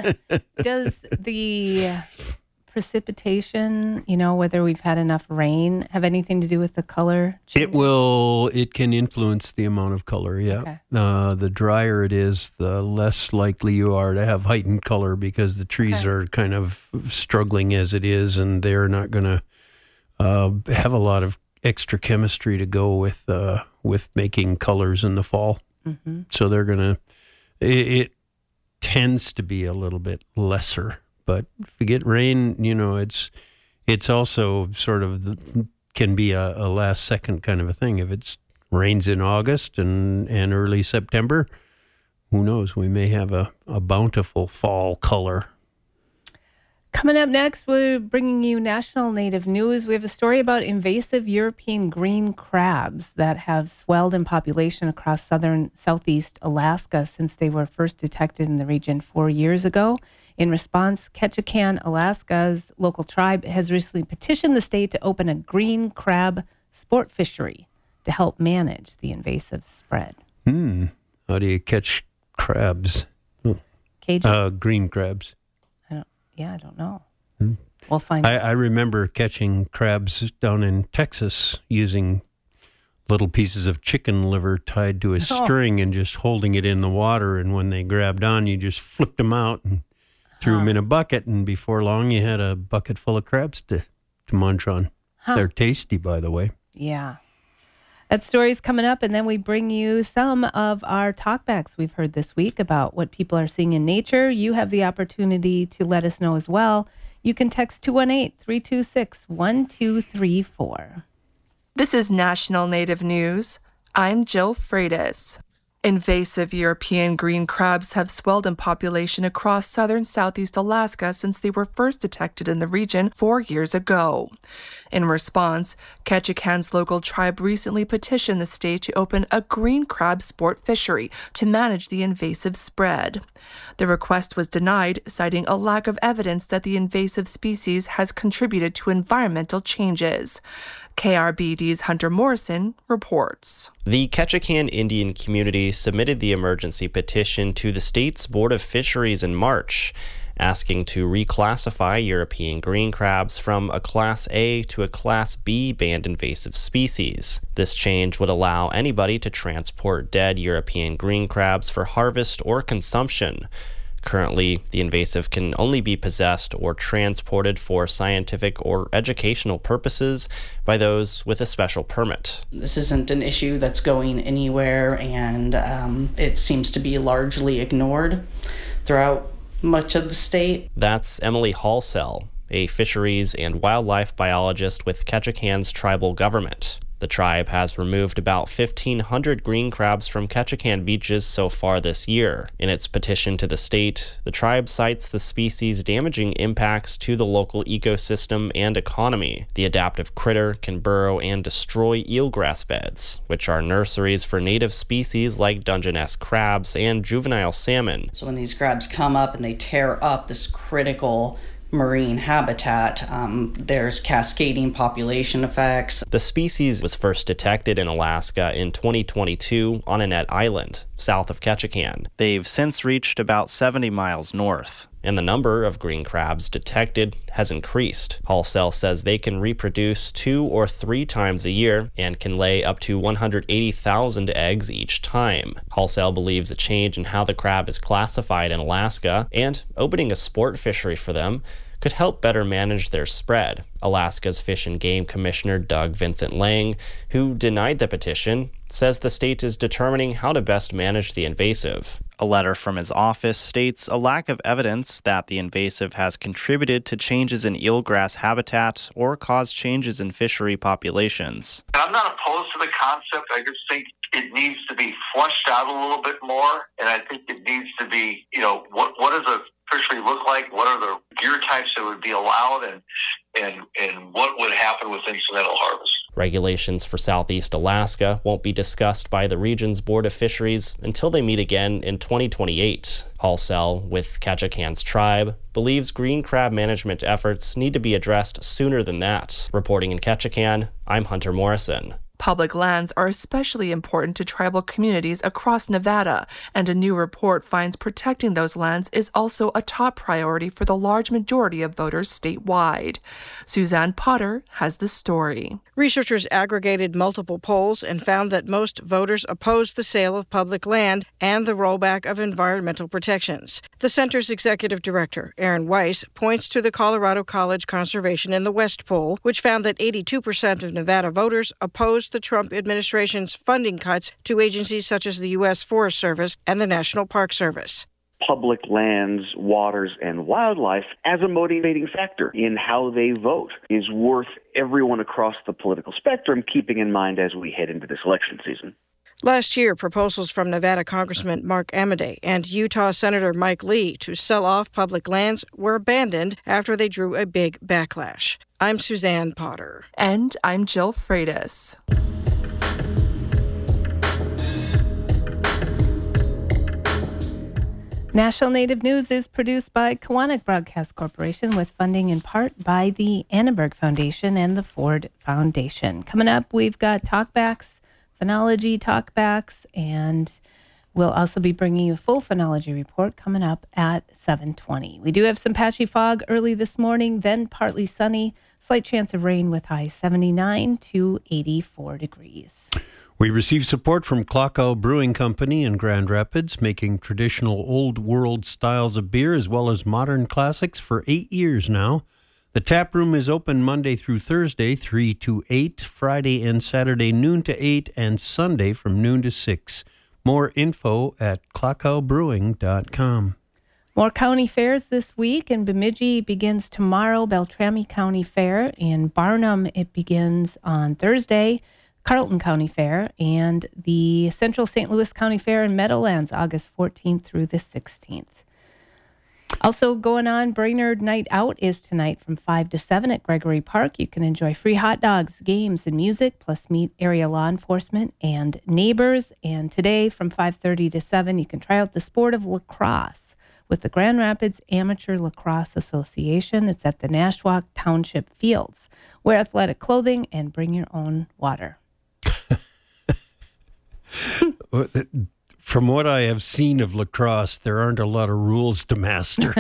Speaker 1: Does the precipitation, you know, whether we've had enough rain, have anything to do with the color change?
Speaker 8: It will. It can influence the amount of color. Yeah.
Speaker 1: Okay.
Speaker 8: Uh, the drier it is, the less likely you are to have heightened color because the trees
Speaker 1: Okay.
Speaker 8: are kind of struggling as it is, and they're not going to uh, have a lot of extra chemistry to go with uh, with making colors in the fall.
Speaker 1: Mm-hmm.
Speaker 8: So they're going to. It, it tends to be a little bit lesser. But if you get rain, you know, it's it's also sort of the, can be a, a last second kind of a thing. If it rains in August and, and early September, who knows? We may have a, a bountiful fall color.
Speaker 1: Coming up next, we're bringing you national native news. We have a story about invasive European green crabs that have swelled in population across southern southeast Alaska since they were first detected in the region four years ago. In response, Ketchikan, Alaska's local tribe has recently petitioned the state to open a green crab sport fishery to help manage the invasive spread.
Speaker 8: Hmm. How do you catch crabs? Oh.
Speaker 1: Cajun?
Speaker 8: Uh, green crabs.
Speaker 1: I don't, yeah, I don't know.
Speaker 8: Hmm.
Speaker 1: We'll find
Speaker 8: I,
Speaker 1: out.
Speaker 8: I remember catching crabs down in Texas using little pieces of chicken liver tied to a
Speaker 1: Oh.
Speaker 8: string and just holding it in the water. And when they grabbed on, you just flipped them out and threw them in a bucket, and before long you had a bucket full of crabs to, to munch on.
Speaker 1: Huh.
Speaker 8: They're tasty, by the way.
Speaker 1: Yeah. That story's coming up, and then we bring you some of our talkbacks we've heard this week about what people are seeing in nature. You have the opportunity to let us know as well. You can text two one eight, three two six, one two three four.
Speaker 6: This is National Native News. I'm Jill Freitas. Invasive European green crabs have swelled in population across southern southeast Alaska since they were first detected in the region four years ago. In response, Ketchikan's local tribe recently petitioned the state to open a green crab sport fishery to manage the invasive spread. The request was denied, citing a lack of evidence that the invasive species has contributed to environmental changes. K R B D's Hunter Morrison reports.
Speaker 9: The Ketchikan Indian community submitted the emergency petition to the state's Board of Fisheries in March, asking to reclassify European green crabs from a Class A to a Class B banned invasive species. This change would allow anybody to transport dead European green crabs for harvest or consumption. Currently, the invasive can only be possessed or transported for scientific or educational purposes by those with a special permit.
Speaker 10: This isn't an issue that's going anywhere, and um, it seems to be largely ignored throughout much of the state.
Speaker 9: That's Emily Halsell, a fisheries and wildlife biologist with Ketchikan's tribal government. The tribe has removed about fifteen hundred green crabs from Ketchikan beaches so far this year. In its petition to the state, the tribe cites the species' damaging impacts to the local ecosystem and economy. The adaptive critter can burrow and destroy eelgrass beds, which are nurseries for native species like Dungeness crabs and juvenile salmon.
Speaker 10: So when these crabs come up and they tear up this critical marine habitat, um, there's cascading population effects.
Speaker 9: The species was first detected in Alaska in twenty twenty-two on Annette Island, south of Ketchikan. They've since reached about seventy miles north, and the number of green crabs detected has increased. Halsell says they can reproduce two or three times a year and can lay up to one hundred eighty thousand eggs each time. Halsell believes a change in how the crab is classified in Alaska and opening a sport fishery for them could help better manage their spread. Alaska's Fish and Game Commissioner Doug Vincent Lang, who denied the petition, says the state is determining how to best manage the invasive. A letter from his office states a lack of evidence that the invasive has contributed to changes in eelgrass habitat or caused changes in fishery populations.
Speaker 24: I'm not opposed to the concept. I just think it needs to be fleshed out a little bit more, and I think it needs to be, you know, what what does a fishery look like? What are the gear types that would be allowed, and and and what would happen with incidental harvest?
Speaker 9: Regulations for Southeast Alaska won't be discussed by the region's Board of Fisheries until they meet again in twenty twenty-eight. Halsell, with Ketchikan's tribe, believes green crab management efforts need to be addressed sooner than that. Reporting in Ketchikan, I'm Hunter Morrison.
Speaker 6: Public lands are especially important to tribal communities across Nevada, and a new report finds protecting those lands is also a top priority for the large majority of voters statewide. Suzanne Potter has the story.
Speaker 4: Researchers aggregated multiple polls and found that most voters oppose the sale of public land and the rollback of environmental protections. The center's executive director, Aaron Weiss, points to the Colorado College Conservation in the West poll, which found that eighty-two percent of Nevada voters opposed the Trump administration's funding cuts to agencies such as the U S Forest Service and the National Park Service.
Speaker 11: Public lands, waters, and wildlife as a motivating factor in how they vote is worth everyone across the political spectrum keeping in mind as we head into this election season.
Speaker 4: Last year, proposals from Nevada Congressman Mark Amodei and Utah Senator Mike Lee to sell off public lands were abandoned after they drew a big backlash. I'm Suzanne Potter.
Speaker 6: And I'm Jill Freitas.
Speaker 1: National Native News is produced by Kawanak Broadcast Corporation with funding in part by the Annenberg Foundation and the Ford Foundation. Coming up, we've got talkbacks, phenology talkbacks, and we'll also be bringing you a full phenology report coming up at seven twenty. We do have some patchy fog early this morning, then partly sunny, slight chance of rain with high seventy-nine to eighty-four degrees.
Speaker 8: We receive support from Klockow Brewing Company in Grand Rapids, making traditional old world styles of beer as well as modern classics for eight years now. The tap room is open Monday through Thursday, three to eight, Friday and Saturday, noon to eight, and Sunday from noon to six. More info at klockow brewing dot com.
Speaker 1: More county fairs this week. In Bemidji begins tomorrow, Beltrami County Fair. In Barnum, it begins on Thursday, Carlton County Fair, and the Central Saint Louis County Fair in Meadowlands, August fourteenth through the sixteenth. Also going on, Brainerd Night Out is tonight from five to seven at Gregory Park. You can enjoy free hot dogs, games, and music, plus meet area law enforcement and neighbors. And today from five thirty to seven, you can try out the sport of lacrosse with the Grand Rapids Amateur Lacrosse Association. It's at the Nashwauk Township Fields. Wear athletic clothing and bring your own water.
Speaker 8: From what I have seen of lacrosse, there aren't a lot of rules to master.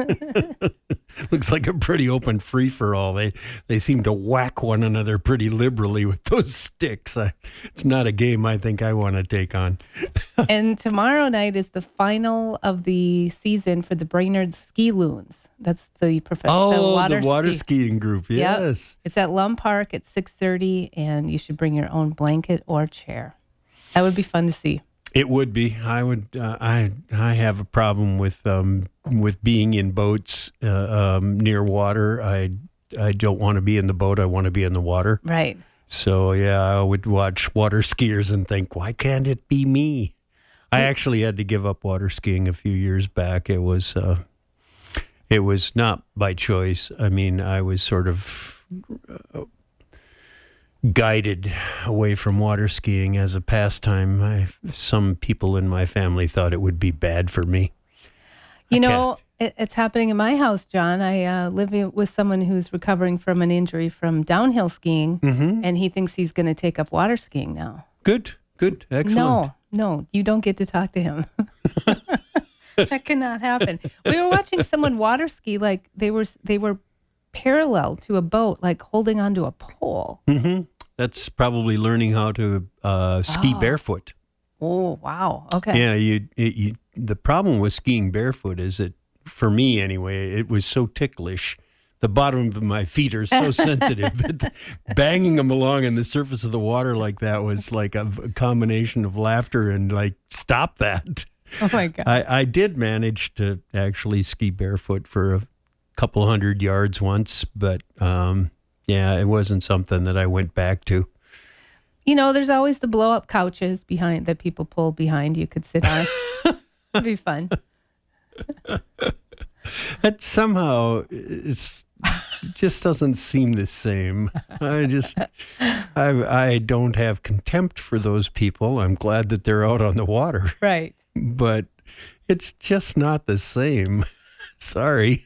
Speaker 8: Looks like a pretty open free-for-all. They they seem to whack one another pretty liberally with those sticks. I, it's not a game I think I want to take on.
Speaker 1: And tomorrow night is the final of the season for the Brainerd Ski Loons. That's the professional
Speaker 8: Oh,
Speaker 1: the water,
Speaker 8: the water
Speaker 1: ski.
Speaker 8: skiing group, yes.
Speaker 1: Yep. It's at Lum Park at six thirty, and you should bring your own blanket or chair. That would be fun to see.
Speaker 8: It would be. I would. Uh, I I have a problem with um with being in boats uh, um, near water. I I don't want to be in the boat. I want to be in the water.
Speaker 1: Right.
Speaker 8: So yeah, I would watch water skiers and think, why can't it be me? I actually had to give up water skiing a few years back. It was uh, it was not by choice. I mean, I was sort of Uh, guided away from water skiing as a pastime. I, some people in my family thought it would be bad for me.
Speaker 1: You know, it, it's happening in my house, John. I uh, live with someone who's recovering from an injury from downhill skiing,
Speaker 8: Mhm.
Speaker 1: and he thinks he's going to take up water skiing now.
Speaker 8: Good, good, excellent.
Speaker 1: No, no, you don't get to talk to him. That cannot happen. We were watching someone water ski like they were they were parallel to a boat, like holding onto a pole.
Speaker 8: Mm-hmm. That's probably learning how to uh, ski
Speaker 1: Oh.
Speaker 8: barefoot.
Speaker 1: Oh, wow. Okay.
Speaker 8: Yeah, you, it, you. The problem with skiing barefoot is that, for me anyway, it was so ticklish. The bottom of my feet are so sensitive that banging them along on the surface of the water like that was like a, a combination of laughter and like, stop that.
Speaker 1: Oh my God.
Speaker 8: I, I did manage to actually ski barefoot for a couple hundred yards once, but um, yeah, it wasn't something that I went back to.
Speaker 1: You know, there's always the blow up couches behind that people pull behind you could sit on. It'd be fun.
Speaker 8: That somehow it's, it just doesn't seem the same. I just, I, I don't have contempt for those people. I'm glad that they're out on the water.
Speaker 1: Right.
Speaker 8: But it's just not the same. Sorry.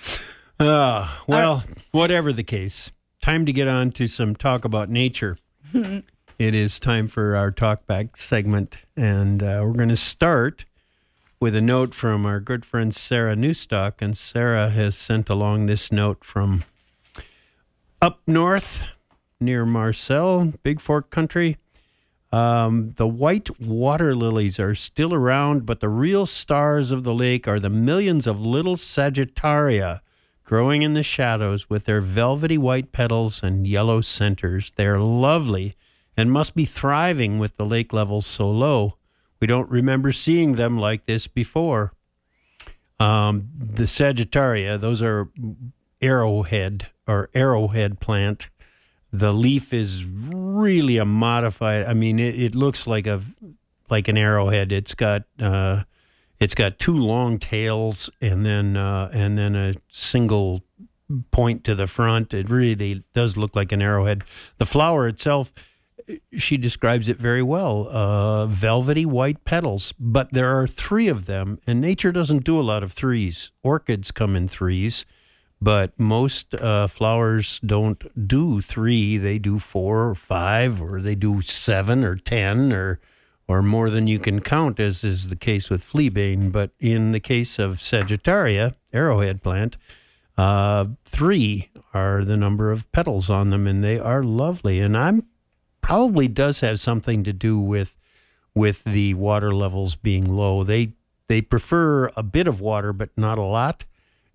Speaker 8: Ah, well, whatever the case, time to get on to some talk about nature. It is time for our talkback segment, and uh, we're going to start with a note from our good friend Sarah Newstock, and Sarah has sent along this note from up north near Marcel, Big Fork country. Um, the white water lilies are still around, but the real stars of the lake are the millions of little Sagittaria growing in the shadows with their velvety white petals and yellow centers. They're lovely and must be thriving with the lake levels so low. We don't remember seeing them like this before. Um, the Sagittaria, those are arrowhead or arrowhead plant. The leaf is really a modified. I mean, it, it looks like a like an arrowhead. It's got uh, it's got two long tails and then uh, and then a single point to the front. It really does look like an arrowhead. The flower itself, she describes it very well. Uh, velvety white petals, but there are three of them, and nature doesn't do a lot of threes. Orchids come in threes. But most uh, flowers don't do three. They do four or five, or they do seven or ten, or or more than you can count, as is the case with fleabane. But in the case of Sagittaria, arrowhead plant, uh, three are the number of petals on them, and they are lovely. And I'm probably does have something to do with with the water levels being low. They they prefer a bit of water, but not a lot.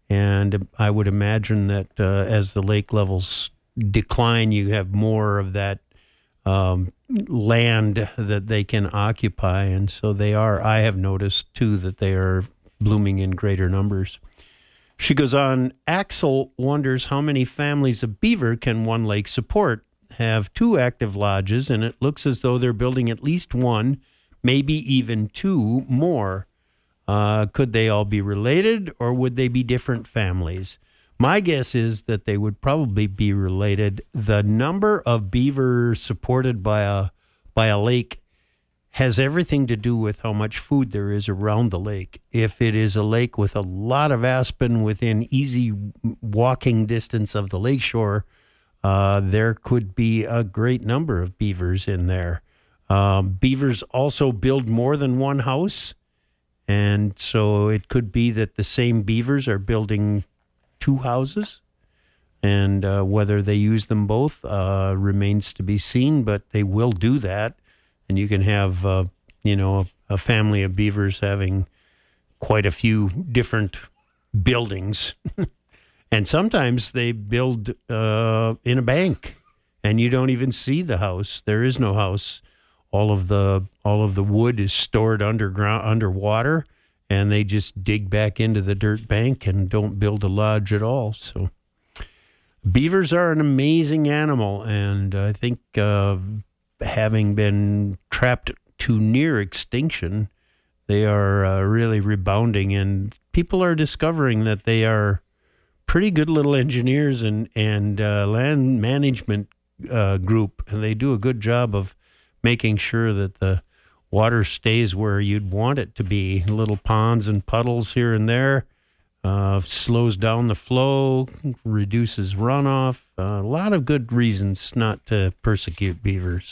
Speaker 8: And I would imagine that uh, as the lake levels decline, you have more of that um, land that they can occupy. And so they are, I have noticed too, that they are blooming in greater numbers. She goes on, Axel wonders how many families of beaver can one lake support. Have two active lodges, and it looks as though they're building at least one, maybe even two more. Uh, could they all be related, or would they be different families? My guess is that they would probably be related. The number of beaver supported by a by a lake has everything to do with how much food there is around the lake. If it is a lake with a lot of aspen within easy walking distance of the lakeshore, uh, there could be a great number of beavers in there. Um, beavers also build more than one house. And so it could be that the same beavers are building two houses, and uh, whether they use them both uh, remains to be seen, but they will do that. And you can have, uh, you know, a, a family of beavers having quite a few different buildings. And sometimes they build uh, in a bank, and you don't even see the house. There is no house. All of the all of the wood is stored underground, underwater, and they just dig back into the dirt bank and don't build a lodge at all. So beavers are an amazing animal, and I think uh, having been trapped to near extinction, they are uh, really rebounding, and people are discovering that they are pretty good little engineers and, and uh, land management uh, group, and they do a good job of making sure that the water stays where you'd want it to be. Little ponds and puddles here and there, uh, slows down the flow, reduces runoff. Uh, a lot of good reasons not to persecute beavers.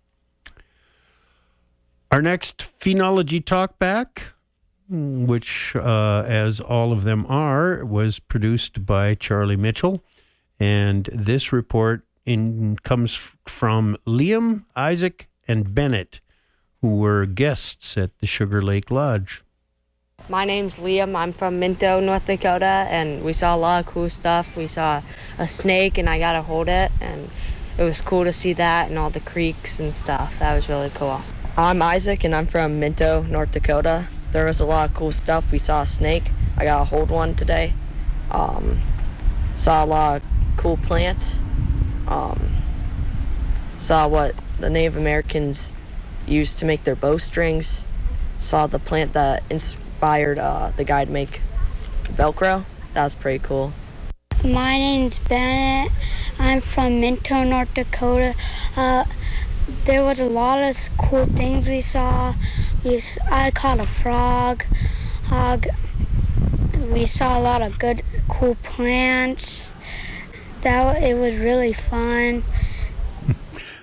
Speaker 8: Our next Phenology Talkback, which, uh, as all of them are, was produced by Charlie Mitchell. And this report in, comes from Liam, Isaac, and Bennett, who were guests at the Sugar Lake Lodge.
Speaker 12: My name's Liam. I'm from Minto, North Dakota, and we saw a lot of cool stuff. We saw a snake, and I got to hold it, and it was cool to see that and all the creeks and stuff. That was really cool. I'm Isaac, and I'm from Minto, North Dakota. There was a lot of cool stuff. We saw a snake. I got to hold one today. Um, saw a lot of cool plants. Um, saw what the Native Americans used to make their bowstrings. Saw the plant that inspired uh, the guy to make Velcro. That was pretty cool.
Speaker 13: My name's Bennett. I'm from Minto, North Dakota. Uh, there was a lot of cool things we saw. We, I caught a frog. Uh, we saw a lot of good, cool plants. That it was really fun.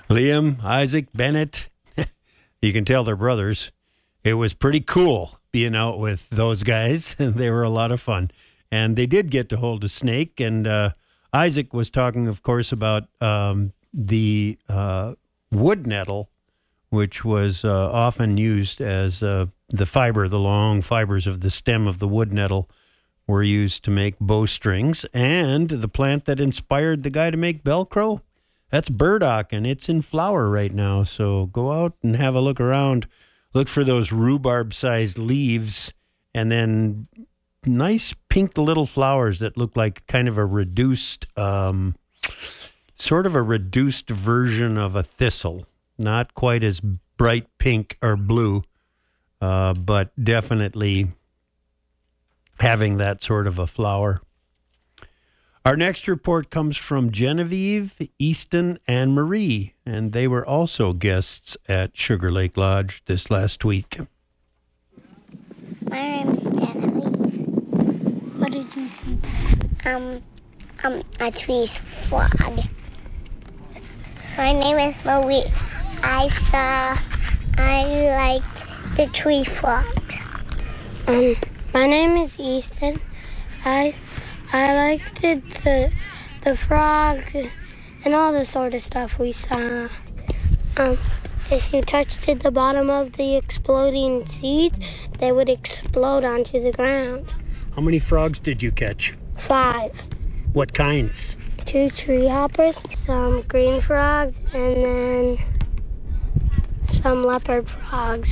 Speaker 8: Liam, Isaac, Bennett, you can tell they're brothers. It was pretty cool being out with those guys. They were a lot of fun. And they did get to hold a snake. And uh, Isaac was talking, of course, about um, the uh, wood nettle, which was uh, often used as uh, the fiber, the long fibers of the stem of the wood nettle were used to make bowstrings. And the plant that inspired the guy to make Velcro, that's burdock, and it's in flower right now. So go out and have a look around. Look for those rhubarb-sized leaves, and then nice pink little flowers that look like kind of a reduced, um, sort of a reduced version of a thistle. Not quite as bright pink or blue, uh, but definitely having that sort of a flower. Our next report comes from Genevieve, Easton, and Marie, and they were also guests at Sugar Lake Lodge this last week.
Speaker 13: My name is Genevieve. What did you see? Um, um, a tree frog. My name is Marie. I saw, I liked the tree frog. Um, my name is Easton. I I liked it, the the frog and all the sort of stuff we saw. Um, if you touched at the bottom of the exploding seeds, they would explode onto the ground.
Speaker 14: How many frogs did you catch?
Speaker 13: Five.
Speaker 14: What kinds?
Speaker 13: Two tree hoppers, some green frogs, and then some leopard frogs.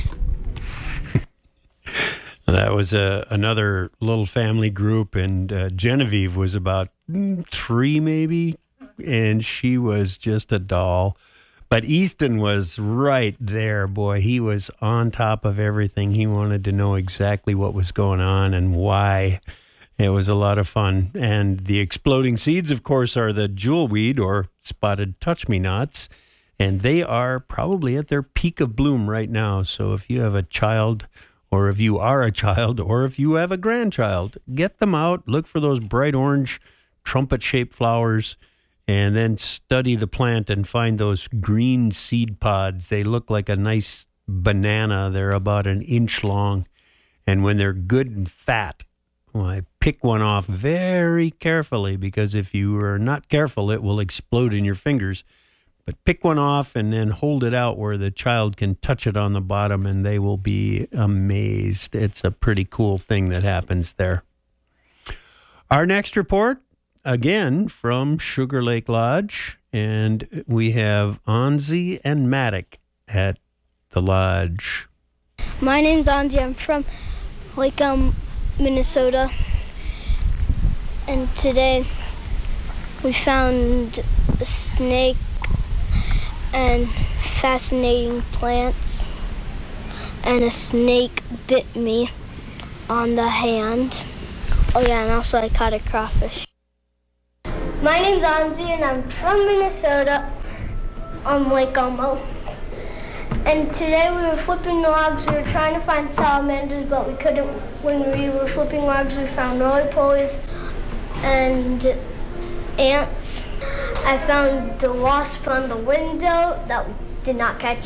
Speaker 8: That was a, another little family group, and uh, Genevieve was about three maybe, and she was just a doll. But Easton was right there, boy. He was on top of everything. He wanted to know exactly what was going on and why. It was a lot of fun. And the exploding seeds, of course, are the jewelweed or spotted touch-me-nots, and they are probably at their peak of bloom right now. So if you have a child, or if you are a child, or if you have a grandchild, get them out, look for those bright orange trumpet-shaped flowers, and then study the plant and find those green seed pods. They look like a nice banana. They're about an inch long. And when they're good and fat, well, I pick one off very carefully, because if you are not careful, it will explode in your fingers. But pick one off and then hold it out where the child can touch it on the bottom, and they will be amazed. It's a pretty cool thing that happens there. Our next report, again, from Sugar Lake Lodge, and we have Anzi and Maddock at the lodge.
Speaker 13: My name's Anzi. I'm from Lake Elm, Minnesota, and today we found a snake and fascinating plants, and a snake bit me on the hand. Oh yeah, and also I caught a crawfish. My name's Anzi, and I'm from Minnesota on Lake Elmo. And today we were flipping logs. We were trying to find salamanders, but we couldn't. When we were flipping logs, we found roly-polies and ants. I found the wasp on the window that we did not catch.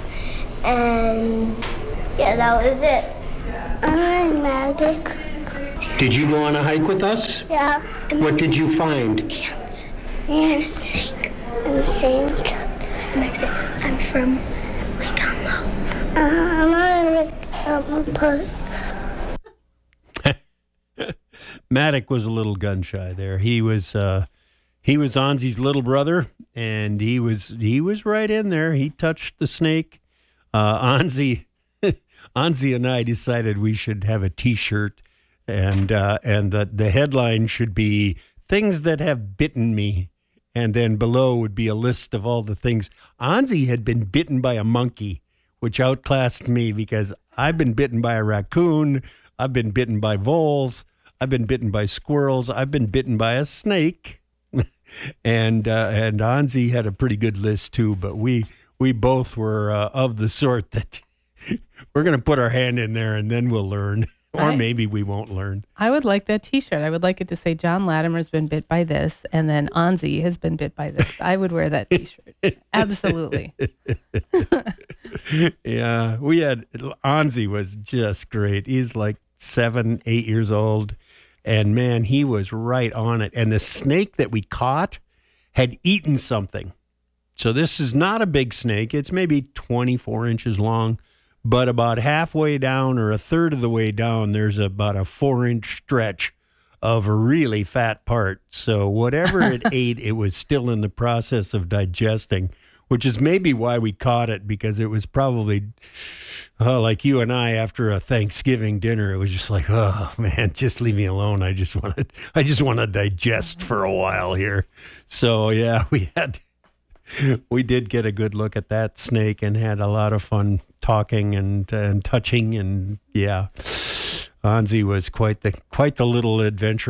Speaker 13: And yeah, that was it. I'm Maddock.
Speaker 14: Did you go on a hike with us?
Speaker 13: Yeah.
Speaker 14: What did you find?
Speaker 13: And a snake. And a snake. I'm from Lake Elmo. Uh, I'm on Lake Elmo.
Speaker 8: Maddock was a little gun shy there. He was uh, he was Anzi's little brother, and he was he was right in there. He touched the snake. Uh, Anzi, Anzi and I decided we should have a T-shirt, and uh, and the the headline should be "Things That Have Bitten Me," and then below would be a list of all the things. Anzi had been bitten by a monkey, which outclassed me because I've been bitten by a raccoon. I've been bitten by voles. I've been bitten by squirrels. I've been bitten by a snake. and uh, and Anzi had a pretty good list too, but we we both were uh, of the sort that we're going to put our hand in there and then we'll learn. Or
Speaker 1: I-
Speaker 8: maybe we won't learn.
Speaker 1: I would like that T-shirt. I would like it to say John Latimer's been bit by this, and then Anzi has been bit by this. I would wear that T-shirt. Absolutely.
Speaker 8: Yeah, we had Anzi was just great. He's like seven, eight years old, and man, he was right on it. And the snake that we caught had eaten something. So this is not a big snake. It's maybe twenty-four inches long, but about halfway down or a third of the way down, there's about a four-inch stretch of a really fat part. So whatever it ate, it was still in the process of digesting, which is maybe why we caught it, because it was probably, oh, like you and I after a Thanksgiving dinner, it was just like, oh man, just leave me alone. I just want to, I just want to digest for a while here. So yeah, we had, we did get a good look at that snake and had a lot of fun talking and and touching, and yeah, Anzi was quite the quite the little adventure.